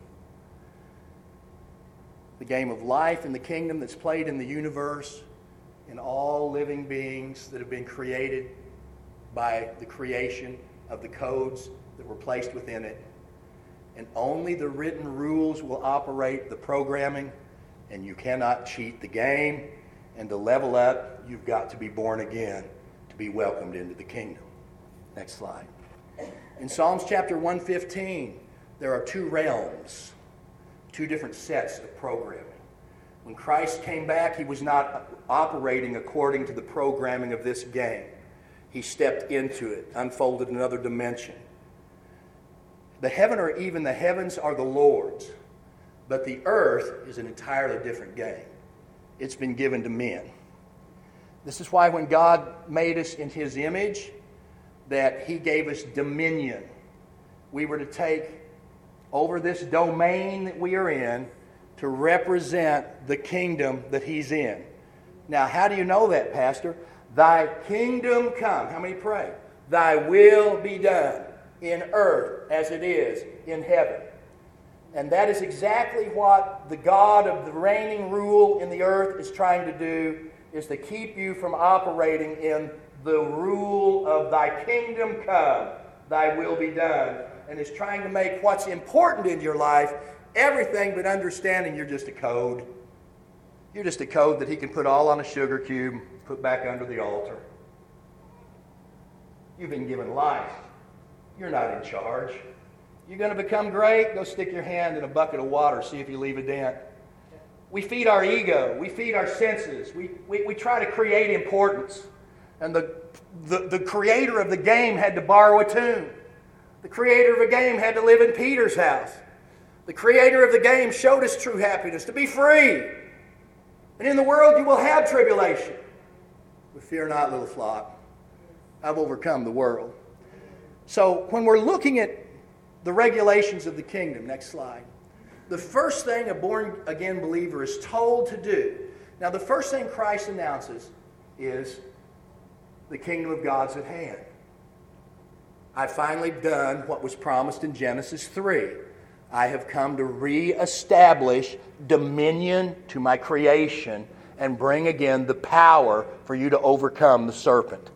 The game of life in the kingdom that's played in the universe, in all living beings that have been created by the creation of the codes that were placed within it. And only the written rules will operate the programming, and you cannot cheat the game. And to level up, you've got to be born again to be welcomed into the kingdom. Next slide. In Psalms chapter one fifteen, there are two realms, two different sets of programming. When Christ came back, he was not operating according to the programming of this game. He stepped into it, unfolded another dimension. The heaven or even the heavens are the Lord's, but the earth is an entirely different game. It's been given to men. This is why when God made us in his image, that he gave us dominion. We were to take over this domain that we are in to represent the kingdom that he's in. Now, how do you know that, Pastor? Thy kingdom come. How many pray? Thy will be done in earth as it is in heaven. And that is exactly what the God of the reigning rule in the earth is trying to do, is to keep you from operating in the rule of thy kingdom come, thy will be done, and is trying to make what's important in your life everything but understanding you're just a code. You're just a code that he can put all on a sugar cube, put back under the altar. You've been given life. You're not in charge. You're going to become great? Go stick your hand in a bucket of water, see if you leave a dent. We feed our ego. We feed our senses. We, we, we try to create importance. And the, the, the creator of the game had to borrow a tomb. The creator of the game had to live in Peter's house. The creator of the game showed us true happiness, to be free. And in the world you will have tribulation. But fear not, little flock. I've overcome the world. So when we're looking at the regulations of the kingdom, next slide, the first thing a born-again believer is told to do. Now, the first thing Christ announces is the kingdom of God's at hand. I've finally done what was promised in Genesis three. I have come to reestablish dominion to my creation and bring again the power for you to overcome the serpent.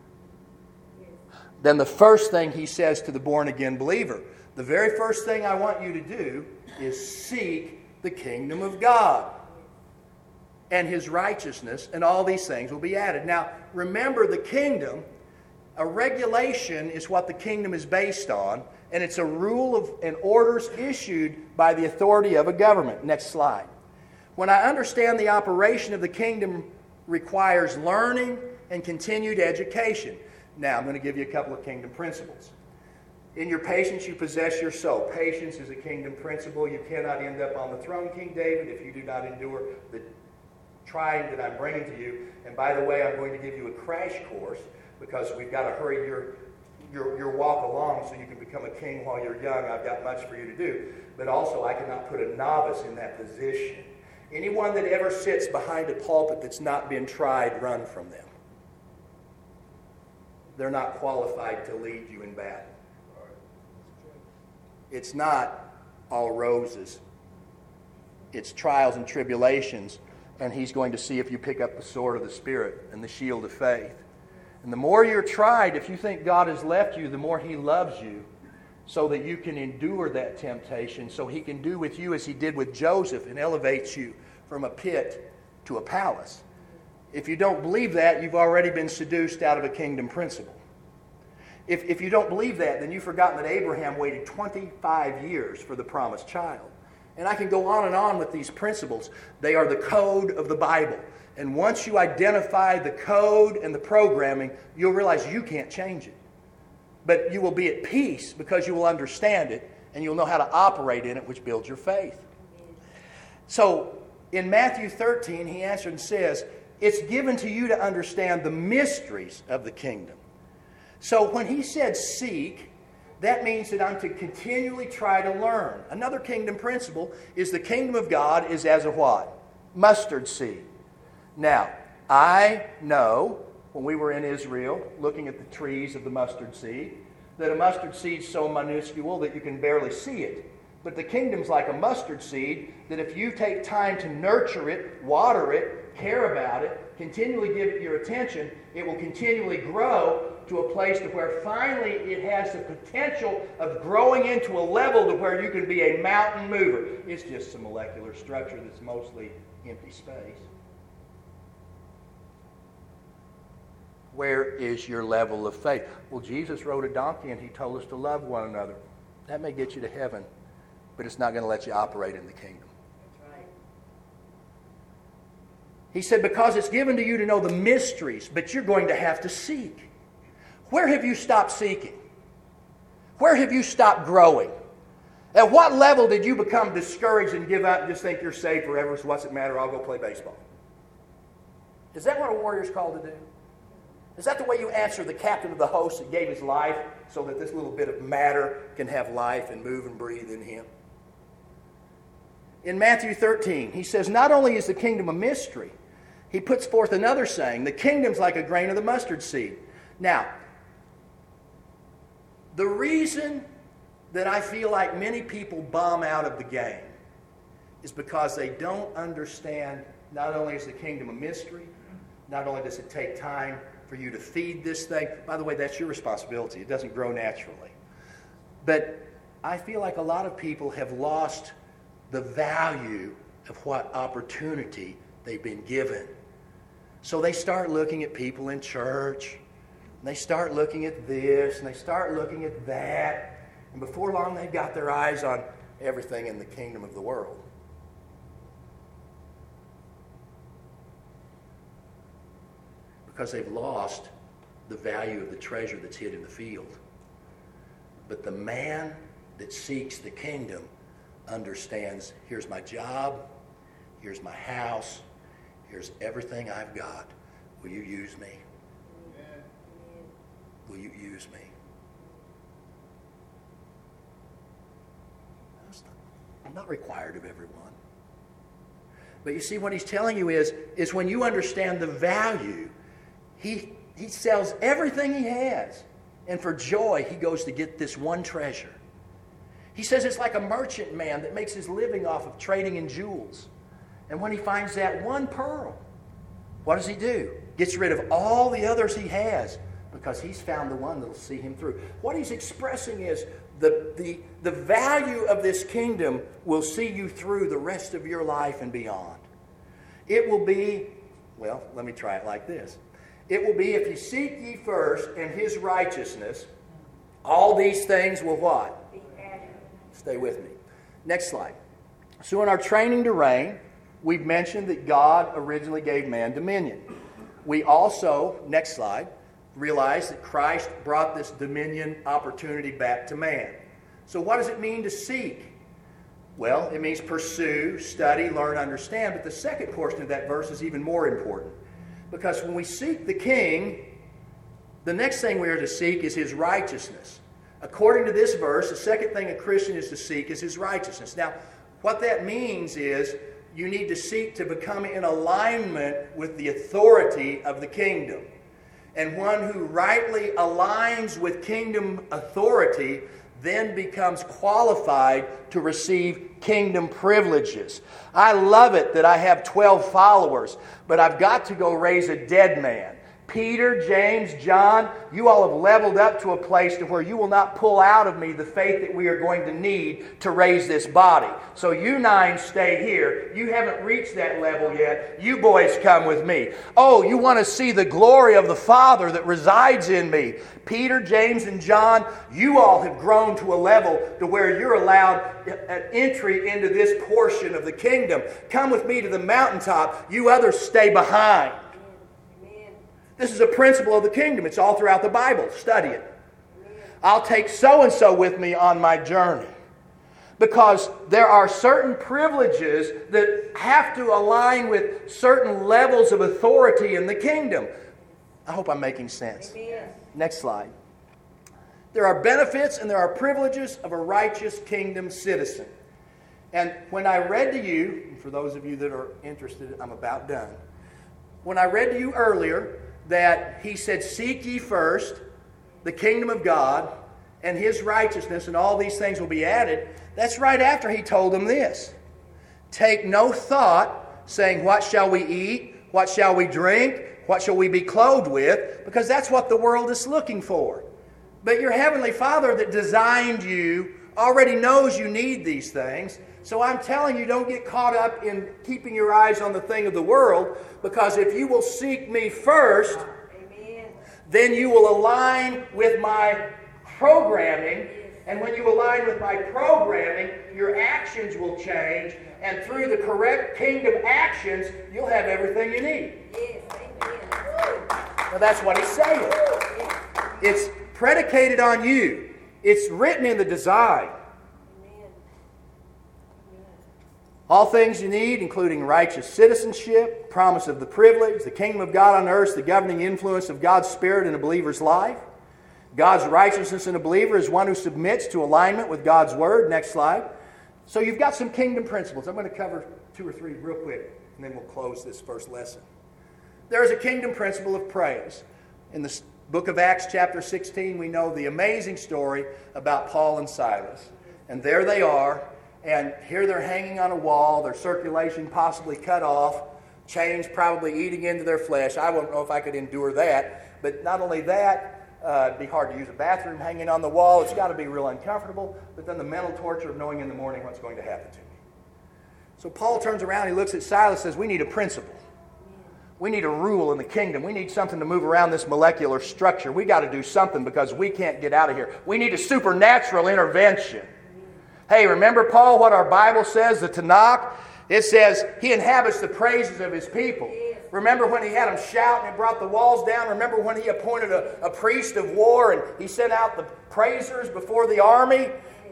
Then the first thing he says to the born-again believer, the very first thing I want you to do is seek the kingdom of God and his righteousness, and all these things will be added. Now, remember the kingdom, a regulation is what the kingdom is based on, and it's a rule of and orders issued by the authority of a government. Next slide. When I understand the operation of the kingdom requires learning and continued education. Now, I'm going to give you a couple of kingdom principles. In your patience, you possess your soul. Patience is a kingdom principle. You cannot end up on the throne, King David, if you do not endure the trying that I'm bringing to you. And by the way, I'm going to give you a crash course because we've got to hurry your, your, your walk along so you can become a king while you're young. I've got much for you to do. But also, I cannot put a novice in that position. Anyone that ever sits behind a pulpit that's not been tried, run from them. They're not qualified to lead you in battle. It's not all roses. It's trials and tribulations, and he's going to see if you pick up the sword of the Spirit and the shield of faith. And the more you're tried, if you think God has left you, the more he loves you so that you can endure that temptation, so he can do with you as he did with Joseph and elevates you from a pit to a palace. If you don't believe that, you've already been seduced out of a kingdom principle. If, if you don't believe that, then you've forgotten that Abraham waited twenty-five years for the promised child. And I can go on and on with these principles. They are the code of the Bible. And once you identify the code and the programming, you'll realize you can't change it. But you will be at peace because you will understand it and you'll know how to operate in it, which builds your faith. So in Matthew thirteen, he answered and says, it's given to you to understand the mysteries of the kingdom. So when he said seek, that means that I'm to continually try to learn. Another kingdom principle is the kingdom of God is as a what? Mustard seed. Now, I know when we were in Israel looking at the trees of the mustard seed, that a mustard seed is so minuscule that you can barely see it. But the kingdom's like a mustard seed that if you take time to nurture it, water it, care about it, continually give it your attention, it will continually grow to a place to where finally it has the potential of growing into a level to where you can be a mountain mover. It's just a molecular structure that's mostly empty space. Where is your level of faith? Well, Jesus rode a donkey and he told us to love one another. That may get you to heaven, but it's not going to let you operate in the kingdom. He said, because it's given to you to know the mysteries, but you're going to have to seek. Where have you stopped seeking? Where have you stopped growing? At what level did you become discouraged and give up and just think you're saved forever, so what's it matter, I'll go play baseball? Is that what a warrior's called to do? Is that the way you answer the captain of the host that gave his life so that this little bit of matter can have life and move and breathe in him? In Matthew thirteen, he says, not only is the kingdom a mystery, he puts forth another saying, the kingdom's like a grain of the mustard seed. Now, the reason that I feel like many people bomb out of the game is because they don't understand not only is the kingdom a mystery, not only does it take time for you to feed this thing. By the way, that's your responsibility. It doesn't grow naturally. But I feel like a lot of people have lost the value of what opportunity they've been given. So they start looking at people in church, and they start looking at this, and they start looking at that, and before long they've got their eyes on everything in the kingdom of the world. Because they've lost the value of the treasure that's hid in the field. But the man that seeks the kingdom understands, here's my job, here's my house, here's everything I've got. Will you use me? Amen. Will you use me? I'm not required of everyone. But you see, what he's telling you is, is when you understand the value, he, he sells everything he has. And for joy, he goes to get this one treasure. He says it's like a merchant man that makes his living off of trading in jewels. And when he finds that one pearl, what does he do? Gets rid of all the others he has because he's found the one that will see him through. What he's expressing is the, the, the value of this kingdom will see you through the rest of your life and beyond. It will be, well, let me try it like this. It will be, if you seek ye first and his righteousness, all these things will what? Stay with me. Next slide. So in our training to reign, we've mentioned that God originally gave man dominion. we also, next slide, realize that Christ brought this dominion opportunity back to man. So what does it mean to seek? Well, it means pursue, study, learn, understand. But the second portion of that verse is even more important. Because when we seek the King, the next thing we are to seek is His righteousness. According to this verse, the second thing a Christian is to seek is His righteousness. Now, what that means is you need to seek to become in alignment with the authority of the kingdom. And one who rightly aligns with kingdom authority then becomes qualified to receive kingdom privileges. I love it that I have twelve followers, but I've got to go raise a dead man. Peter, James, John, you all have leveled up to a place to where you will not pull out of me the faith that we are going to need to raise this body. So you nine stay here. You haven't reached that level yet. You boys come with me. Oh, you want to see the glory of the Father that resides in me. Peter, James, and John, you all have grown to a level to where you're allowed an entry into this portion of the kingdom. Come with me to the mountaintop. You others stay behind. This is a principle of the kingdom. It's all throughout the Bible. Study it. I'll take so-and-so with me on my journey. Because there are certain privileges that have to align with certain levels of authority in the kingdom. I hope I'm making sense. Amen. Next slide. There are benefits and there are privileges of a righteous kingdom citizen. And when I read to you, and for those of you that are interested, I'm about done. When I read to you earlier that He said, "Seek ye first the kingdom of God and His righteousness, and all these things will be added," that's right after He told them this. "Take no thought, saying, what shall we eat? What shall we drink? What shall we be clothed with?" Because that's what the world is looking for. But your Heavenly Father that designed you already knows you need these things. So I'm telling you, don't get caught up in keeping your eyes on the thing of the world, because if you will seek me first, Amen. Then you will align with my programming. And when you align with my programming, your actions will change. And through the correct kingdom actions, you'll have everything you need. Yes, amen. Now that's what He's saying. It's predicated on you. It's written in the design. All things you need, including righteous citizenship, promise of the privilege, the kingdom of God on earth, the governing influence of God's Spirit in a believer's life. God's righteousness in a believer is one who submits to alignment with God's Word. Next slide. So you've got some kingdom principles. I'm going to cover two or three real quick, and then we'll close this first lesson. There is a kingdom principle of praise. In the book of Acts chapter sixteen, we know the amazing story about Paul and Silas. And there they are. And here they're hanging on a wall, their circulation possibly cut off, chains probably eating into their flesh. I don't know if I could endure that. But not only that, uh, it'd be hard to use a bathroom hanging on the wall. It's got to be real uncomfortable. But then the mental torture of knowing in the morning what's going to happen to me. So Paul turns around, he looks at Silas and says, we need a principle. We need a rule in the kingdom. We need something to move around this molecular structure. We got to do something because we can't get out of here. We need a supernatural intervention. Hey, remember, Paul, what our Bible says, the Tanakh? It says He inhabits the praises of His people. Remember when He had them shout and it brought the walls down? Remember when He appointed a, a priest of war and He sent out the praisers before the army?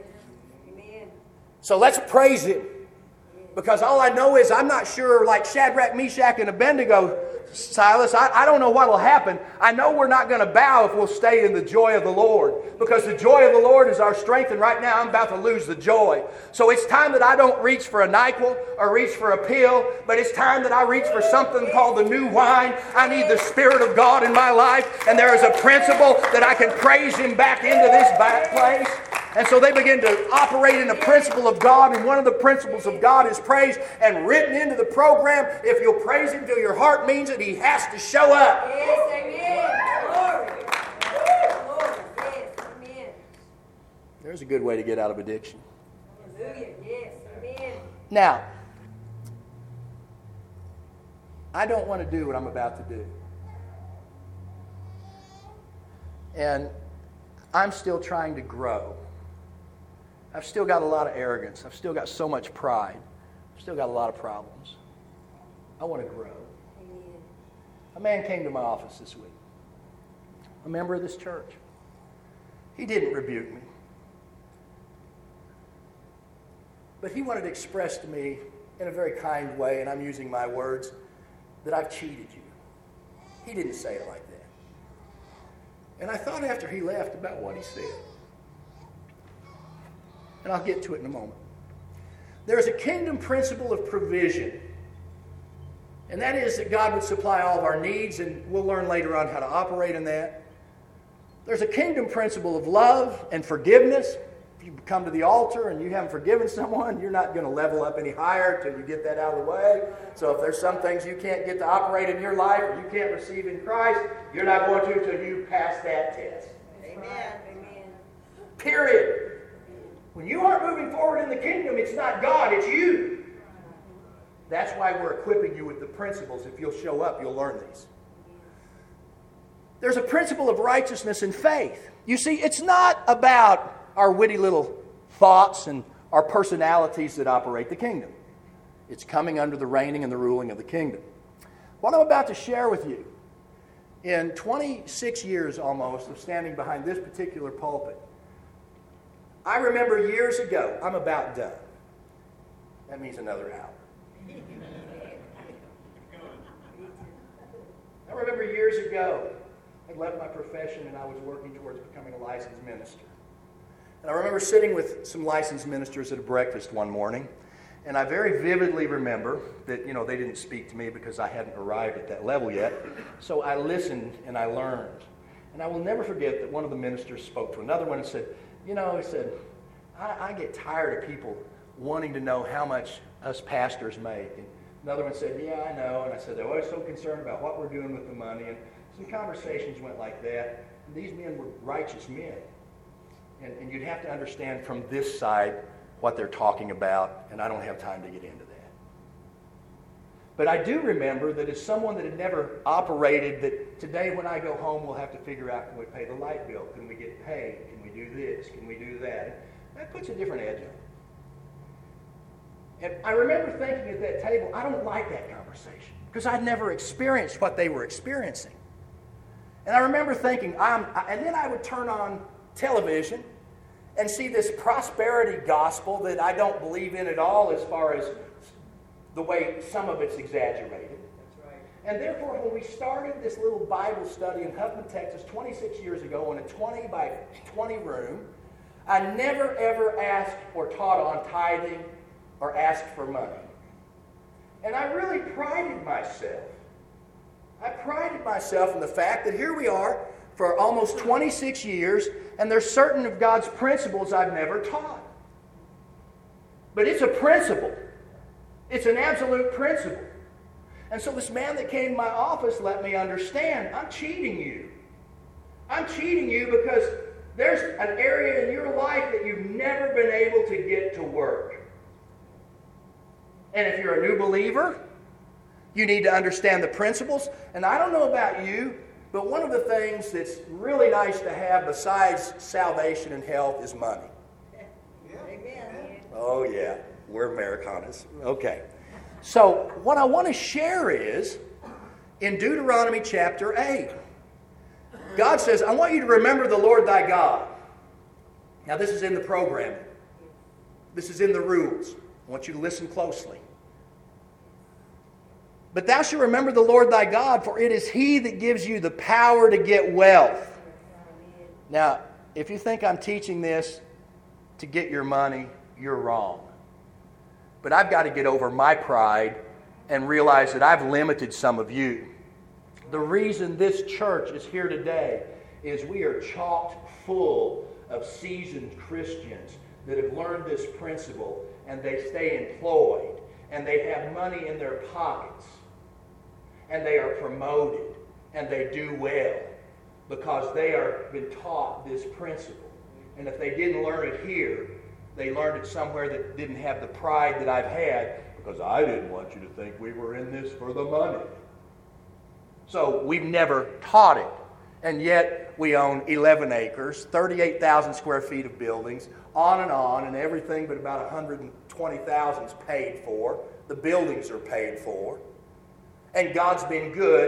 Amen. So let's praise Him. Because all I know is I'm not sure, like Shadrach, Meshach, and Abednego, Silas, I, I don't know what will happen. I know we're not going to bow if we'll stay in the joy of the Lord. Because the joy of the Lord is our strength, and right now I'm about to lose the joy. So it's time that I don't reach for a NyQuil or reach for a pill, but it's time that I reach for something called the new wine. I need the Spirit of God in my life, and there is a principle that I can praise Him back into this back place. And so they begin to operate in the principle of God, and one of the principles of God is praise. And written into the program, if you'll praise Him till your heart means it, He has to show up. Yes, amen. Glory. Glory. Yes, amen. There's a good way to get out of addiction. Hallelujah. Yes, amen. Now, I don't want to do what I'm about to do. And I'm still trying to grow. I've still got a lot of arrogance. I've still got so much pride. I've still got a lot of problems. I want to grow. Amen. A man came to my office this week, a member of this church. He didn't rebuke me, but he wanted to express to me in a very kind way, and I'm using my words, that I've cheated you. He didn't say it like that. And I thought after he left about what he said. And I'll get to it in a moment. There is a kingdom principle of provision. And that is that God would supply all of our needs, and we'll learn later on how to operate in that. There's a kingdom principle of love and forgiveness. If you come to the altar and you haven't forgiven someone, you're not going to level up any higher until you get that out of the way. So if there's some things you can't get to operate in your life or you can't receive in Christ, you're not going to until you pass that test. Amen. Amen. Period. When you aren't moving forward in the kingdom, it's not God, it's you. That's why we're equipping you with the principles. If you'll show up, you'll learn these. There's a principle of righteousness and faith. You see, it's not about our witty little thoughts and our personalities that operate the kingdom. It's coming under the reigning and the ruling of the kingdom. What I'm about to share with you, in twenty-six years almost of standing behind this particular pulpit, I remember years ago, I'm about done. That means another hour. I remember years ago, I left my profession and I was working towards becoming a licensed minister. And I remember sitting with some licensed ministers at a breakfast one morning, and I very vividly remember that, you know, they didn't speak to me because I hadn't arrived at that level yet. So I listened and I learned. And I will never forget that one of the ministers spoke to another one and said, you know, he said, I, I get tired of people wanting to know how much us pastors make. And another one said, yeah, I know. And I said, they're always so concerned about what we're doing with the money. And some conversations went like that. And these men were righteous men. And, and you'd have to understand from this side what they're talking about, and I don't have time to get into that. But I do remember that as someone that had never operated, that today when I go home, we'll have to figure out, can we pay the light bill? Can we get paid? Can we do this? Can we do that? That puts a different edge on it. And I remember thinking at that table, I don't like that conversation because I'd never experienced what they were experiencing. And I remember thinking, I'm, and then I would turn on television and see this prosperity gospel that I don't believe in at all as far as the way some of it's exaggerated. That's right. And therefore, when we started this little Bible study in Huffman, Texas, twenty-six years ago in a twenty by twenty room, I never ever asked or taught on tithing or asked for money. And I really prided myself. I prided myself in the fact that here we are for almost twenty-six years, and there's certain of God's principles I've never taught. But it's a principle. It's an absolute principle. And so this man that came to my office let me understand, I'm cheating you. I'm cheating you because there's an area in your life that you've never been able to get to work. And if you're a new believer, you need to understand the principles. And I don't know about you, but one of the things that's really nice to have besides salvation and health is money. Amen. Oh, yeah. We're Americanas. Okay. So what I want to share is in Deuteronomy chapter eight. God says, I want you to remember the Lord thy God. Now, this is in the programming. This is in the rules. I want you to listen closely. But thou shalt remember the Lord thy God, for it is He that gives you the power to get wealth. Now, if you think I'm teaching this to get your money, you're wrong. But I've got to get over my pride and realize that I've limited some of you. The reason this church is here today is we are chocked full of seasoned Christians that have learned this principle, and they stay employed, and they have money in their pockets, and they are promoted, and they do well because they are been taught this principle. And if they didn't learn it here, they learned it somewhere that didn't have the pride that I've had, because I didn't want you to think we were in this for the money. So we've never taught it. And yet we own eleven acres, thirty-eight thousand square feet of buildings, on and on, and everything but about one hundred twenty thousand is paid for. The buildings are paid for. And God's been good,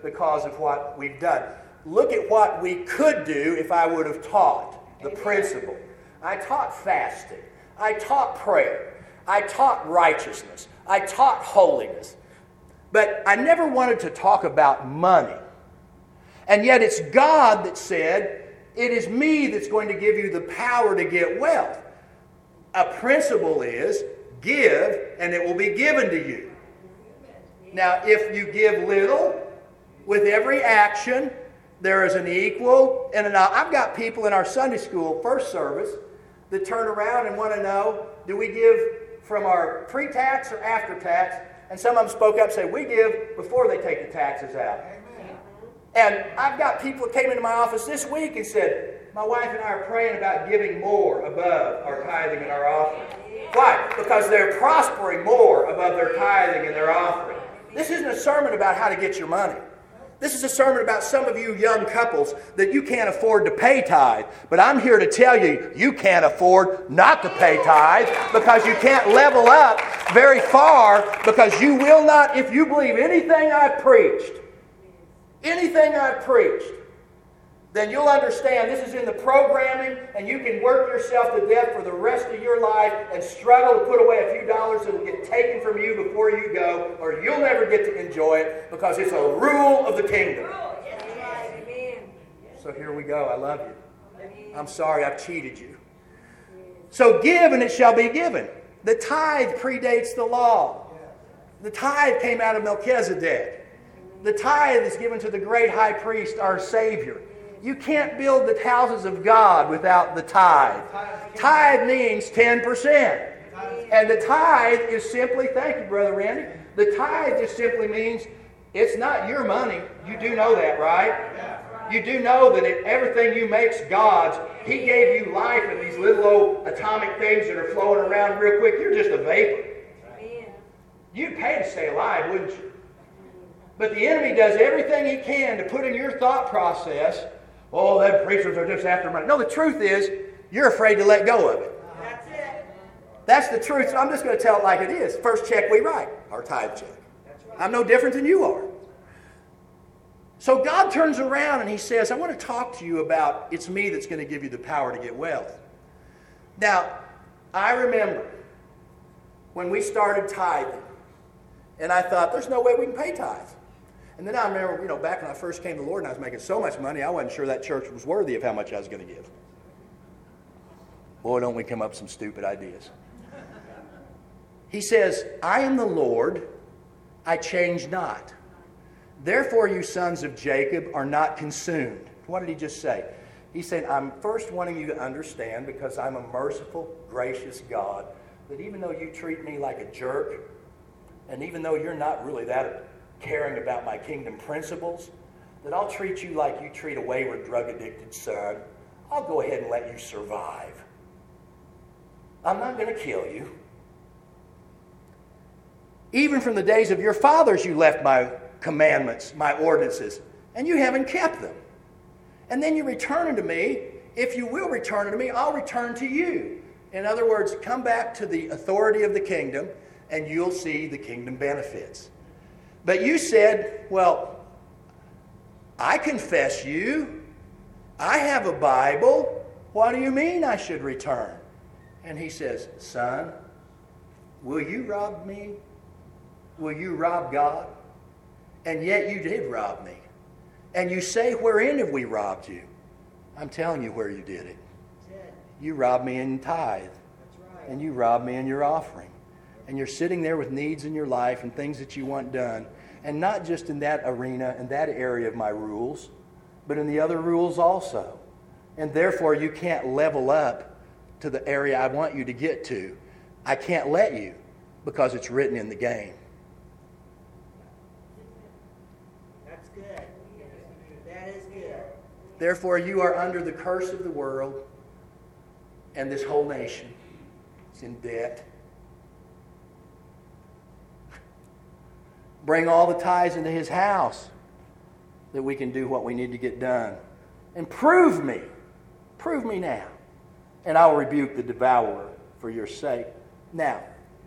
because of what we've done. Look at what we could do if I would have taught the principle. I taught fasting. I taught prayer. I taught righteousness. I taught holiness. But I never wanted to talk about money. And yet it's God that said, it is me that's going to give you the power to get wealth. A principle is, give and it will be given to you. Now, if you give little, with every action, there is an equal and an... I've got people in our Sunday school first service that turn around and want to know, do we give from our pre-tax or after-tax? And some of them spoke up and said, we give before they take the taxes out. Amen. And I've got people that came into my office this week and said, my wife and I are praying about giving more above our tithing and our offering. Why? Because they're prospering more above their tithing and their offering. This isn't a sermon about how to get your money. This is a sermon about some of you young couples that you can't afford to pay tithe. But I'm here to tell you, you can't afford not to pay tithe because you can't level up very far, because you will not, if you believe anything I've preached, anything I've preached, then you'll understand this is in the programming, and you can work yourself to death for the rest of your life and struggle to put away a few dollars that will get taken from you before you go, or you'll never get to enjoy it, because it's a rule of the kingdom. So here we go. I love you. I'm sorry I've cheated you. So give and it shall be given. The tithe predates the law. The tithe came out of Melchizedek. The tithe is given to the great high priest, our Savior. You can't build the houses of God without the tithe. Tithe means ten percent. And the tithe is simply, thank you, Brother Randy, the tithe just simply means it's not your money. You do know that, right? You do know that it, everything you make's God's. He gave you life and these little old atomic things that are flowing around real quick. You're just a vapor. You'd pay to stay alive, wouldn't you? But the enemy does everything he can to put in your thought process, oh, them preachers are just after money. No, the truth is, you're afraid to let go of it. That's it. That's the truth. So I'm just going to tell it like it is. First check we write, our tithe check. I'm no different than you are. So God turns around and he says, I want to talk to you about, it's me that's going to give you the power to get wealth. Now, I remember when we started tithing, and I thought, there's no way we can pay tithes. And then I remember, you know, back when I first came to the Lord and I was making so much money, I wasn't sure that church was worthy of how much I was going to give. Boy, don't we come up with some stupid ideas. He says, I am the Lord, I change not. Therefore, you sons of Jacob are not consumed. What did he just say? He said, I'm first wanting you to understand, because I'm a merciful, gracious God, that even though you treat me like a jerk, and even though you're not really that caring about my kingdom principles, that I'll treat you like you treat a wayward, drug-addicted son. I'll go ahead and let you survive. I'm not going to kill you. Even from the days of your fathers you left my commandments, my ordinances, and you haven't kept them. And then you return unto me. If you will return unto me, I'll return to you. In other words, come back to the authority of the kingdom, and you'll see the kingdom benefits. But you said, well, I confess you. I have a Bible. What do you mean I should return? And he says, son, will you rob me? Will you rob God? And yet you did rob me. And you say, wherein have we robbed you? I'm telling you where you did it. You robbed me in tithe. And you robbed me in your offering. And you're sitting there with needs in your life and things that you want done. And not just in that arena and that area of my rules, but in the other rules also. And therefore you can't level up to the area I want you to get to. I can't let you, because it's written in the game. That's good. That is good. Therefore you are under the curse of the world, and this whole nation is in debt. Bring all the tithes into his house, that we can do what we need to get done. And prove me. Prove me now. And I will rebuke the devourer for your sake. Now,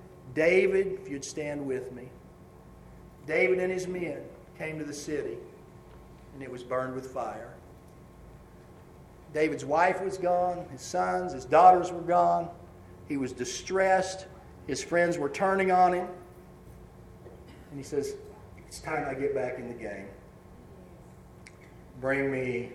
David, if you'd stand with me. David and his men came to the city. and it was burned with fire. David's wife was gone, his sons, his daughters were gone. He was distressed. His friends were turning on him. And he says, it's time I get back in the game. Bring me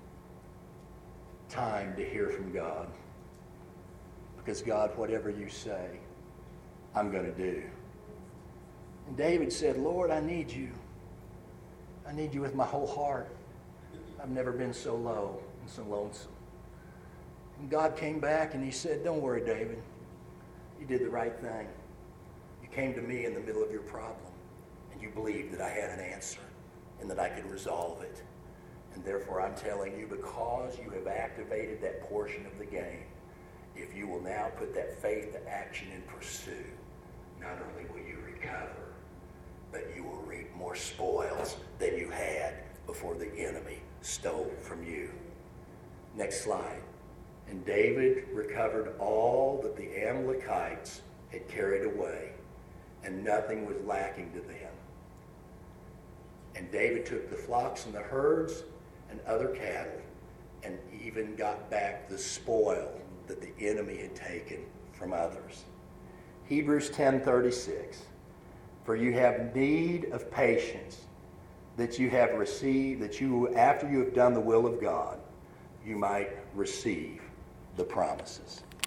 time to hear from God. Because God, whatever you say, I'm going to do. And David said, Lord, I need you. I need you with my whole heart. I've never been so low and so lonesome. And God came back and he said, don't worry, David. You did the right thing. You came to me in the middle of your problem, and you believed that I had an answer and that I could resolve it. And therefore I'm telling you, because you have activated that portion of the game, if you will now put that faith to action and pursue, not only will you recover, but you will reap more spoils than you had before the enemy stole from you. Next slide. And David recovered all that the Amalekites had carried away, and nothing was lacking to them. And David took the flocks and the herds and other cattle, and even got back the spoil that the enemy had taken from others. Hebrews ten thirty-six. For you have need of patience, that you have received, that you, after you have done the will of God, you might receive the promises.